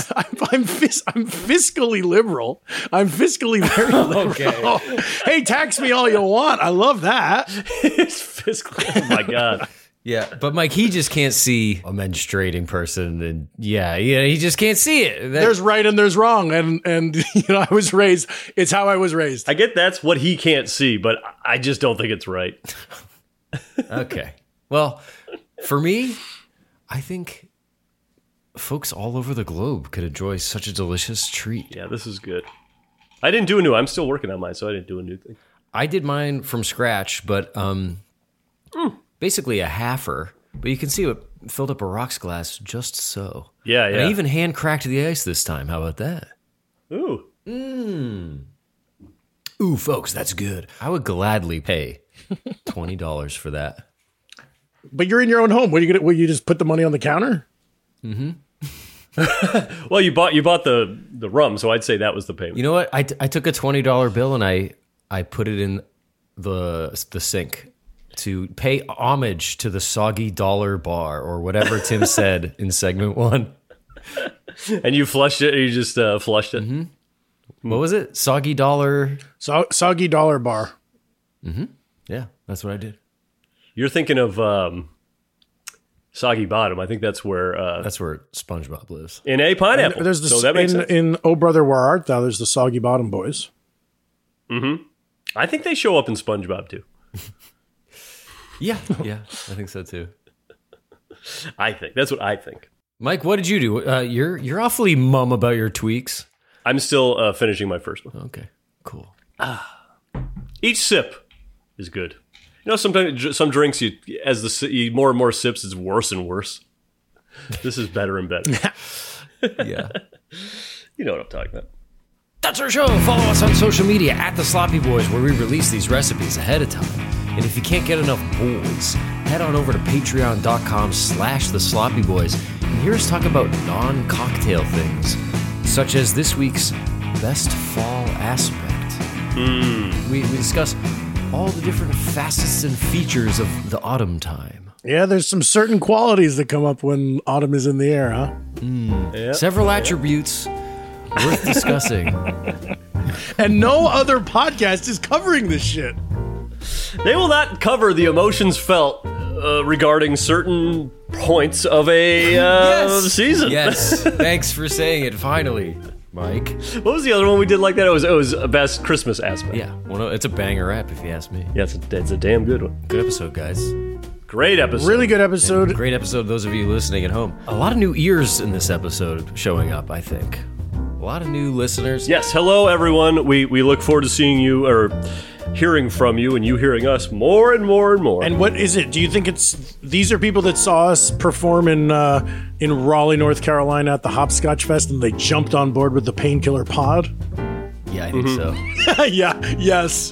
[SPEAKER 8] fiscally liberal. I'm fiscally very liberal.
[SPEAKER 6] Okay.
[SPEAKER 8] Hey, tax me all you want. I love that.
[SPEAKER 7] It's fiscally. Oh my God.
[SPEAKER 6] Yeah, but Mike, he just can't see a menstruating person, and he just can't see it.
[SPEAKER 8] There's right and there's wrong, and I was raised. It's how I was raised.
[SPEAKER 7] I get that's what he can't see, but I just don't think it's right.
[SPEAKER 6] Okay. Well, for me, I think folks all over the globe could enjoy such a delicious treat.
[SPEAKER 7] Yeah, this is good. I didn't do a new. I'm still working on mine, so I didn't do a new thing.
[SPEAKER 6] I did mine from scratch, but basically a halfer. But you can see it filled up a rocks glass just so.
[SPEAKER 7] Yeah.
[SPEAKER 6] And I even hand cracked the ice this time. How about that?
[SPEAKER 7] Ooh.
[SPEAKER 6] Ooh, folks, that's good. I would gladly pay $20 for that.
[SPEAKER 8] But you're in your own home. What are you gonna? Will you just put the money on the counter?
[SPEAKER 7] Well, you bought the rum, so I'd say that was the payment.
[SPEAKER 6] You know what? I took a $20 bill and I put it in the sink to pay homage to the Soggy Dollar Bar, or whatever Tim said in segment 1.
[SPEAKER 7] And you flushed it, or you just flushed it?
[SPEAKER 6] What was it? Soggy Dollar?
[SPEAKER 8] Soggy Dollar Bar.
[SPEAKER 6] Yeah, that's what I did.
[SPEAKER 7] You're thinking of Soggy Bottom. I think that's where
[SPEAKER 6] SpongeBob lives.
[SPEAKER 7] In a pineapple.
[SPEAKER 8] There's
[SPEAKER 7] so that makes sense.
[SPEAKER 8] In Oh Brother Where Art Thou, there's the Soggy Bottom Boys.
[SPEAKER 7] I think they show up in SpongeBob too.
[SPEAKER 6] Yeah, I think so too.
[SPEAKER 7] That's what I think.
[SPEAKER 6] Mike, what did you do? You're awfully mum about your tweaks.
[SPEAKER 7] I'm still finishing my first one.
[SPEAKER 6] Okay, cool.
[SPEAKER 7] Each sip is good. Sometimes some drinks, you more and more sips, it's worse and worse. This is better and better.
[SPEAKER 6] Yeah.
[SPEAKER 7] You know what I'm talking about.
[SPEAKER 6] That's our show. Follow us on social media at The Sloppy Boys, where we release these recipes ahead of time. And if you can't get enough boys, head on over to patreon.com/The Sloppy Boys and hear us talk about non-cocktail things, such as this week's best fall aspect. We discuss all the different facets and features of the autumn time.
[SPEAKER 8] Yeah, there's some certain qualities that come up when autumn is in the air, huh?
[SPEAKER 7] Yep.
[SPEAKER 6] Several attributes worth discussing.
[SPEAKER 8] And no other podcast is covering this shit.
[SPEAKER 7] They will not cover the emotions felt regarding certain points of a season.
[SPEAKER 6] Yes, thanks for saying it finally, Mike.
[SPEAKER 7] What was the other one we did like that? It was a best Christmas aspect.
[SPEAKER 6] Yeah, well, it's a banger rap if you ask me.
[SPEAKER 7] Yeah, it's a damn good one.
[SPEAKER 6] Good episode, guys.
[SPEAKER 7] Great episode.
[SPEAKER 8] Really good episode.
[SPEAKER 6] And great episode, those of you listening at home. A lot of new ears in this episode showing up, I think. A lot of new listeners.
[SPEAKER 7] Yes, hello everyone. We look forward to seeing you, or hearing from you, and you hearing us more and more and more.
[SPEAKER 8] And what is it? Do you think these are people that saw us perform in Raleigh, North Carolina at the Hopscotch Fest, and they jumped on board with the Painkiller Pod?
[SPEAKER 6] Yeah, I think so.
[SPEAKER 8] Yes.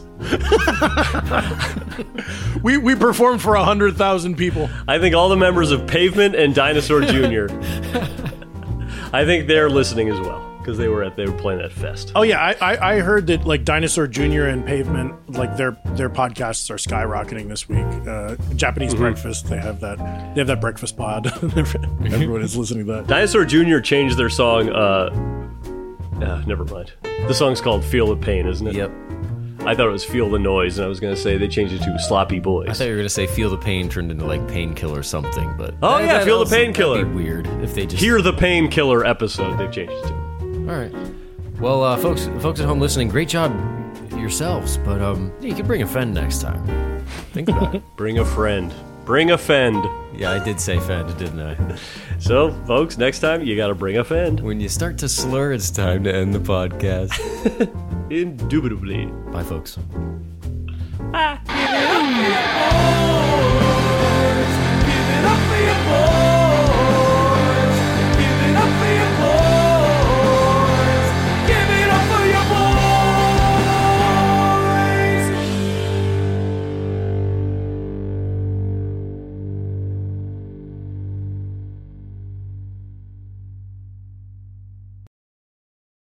[SPEAKER 8] we performed for 100,000 people.
[SPEAKER 7] I think all the members of Pavement and Dinosaur Jr. I think they're listening as well. because they were playing that fest.
[SPEAKER 8] Oh yeah, I heard that like Dinosaur Jr. and Pavement, like their podcasts are skyrocketing this week. Japanese Breakfast, they have that breakfast pod. Everyone is listening to that.
[SPEAKER 7] Dinosaur Jr. changed their song. Never mind. The song's called "Feel the Pain," isn't it?
[SPEAKER 6] Yep.
[SPEAKER 7] I thought it was "Feel the Noise," and I was going to say they changed it to "Sloppy Boys."
[SPEAKER 6] I thought you were going to say "Feel the Pain" turned into like Painkiller or something, but
[SPEAKER 7] Feel the Painkiller.
[SPEAKER 6] That'd be weird if they just
[SPEAKER 7] Hear the Painkiller episode. They've changed it to.
[SPEAKER 6] All right. Well, folks at home listening, great job yourselves, but you can bring a friend next time. Think about it.
[SPEAKER 7] Bring a friend. Bring a friend.
[SPEAKER 6] Yeah, I did say friend, didn't I?
[SPEAKER 7] So, folks, next time you got to bring a friend.
[SPEAKER 6] When you start to slur, it's time to end the podcast.
[SPEAKER 7] Indubitably.
[SPEAKER 6] Bye, folks.
[SPEAKER 14] Give it up for your boys.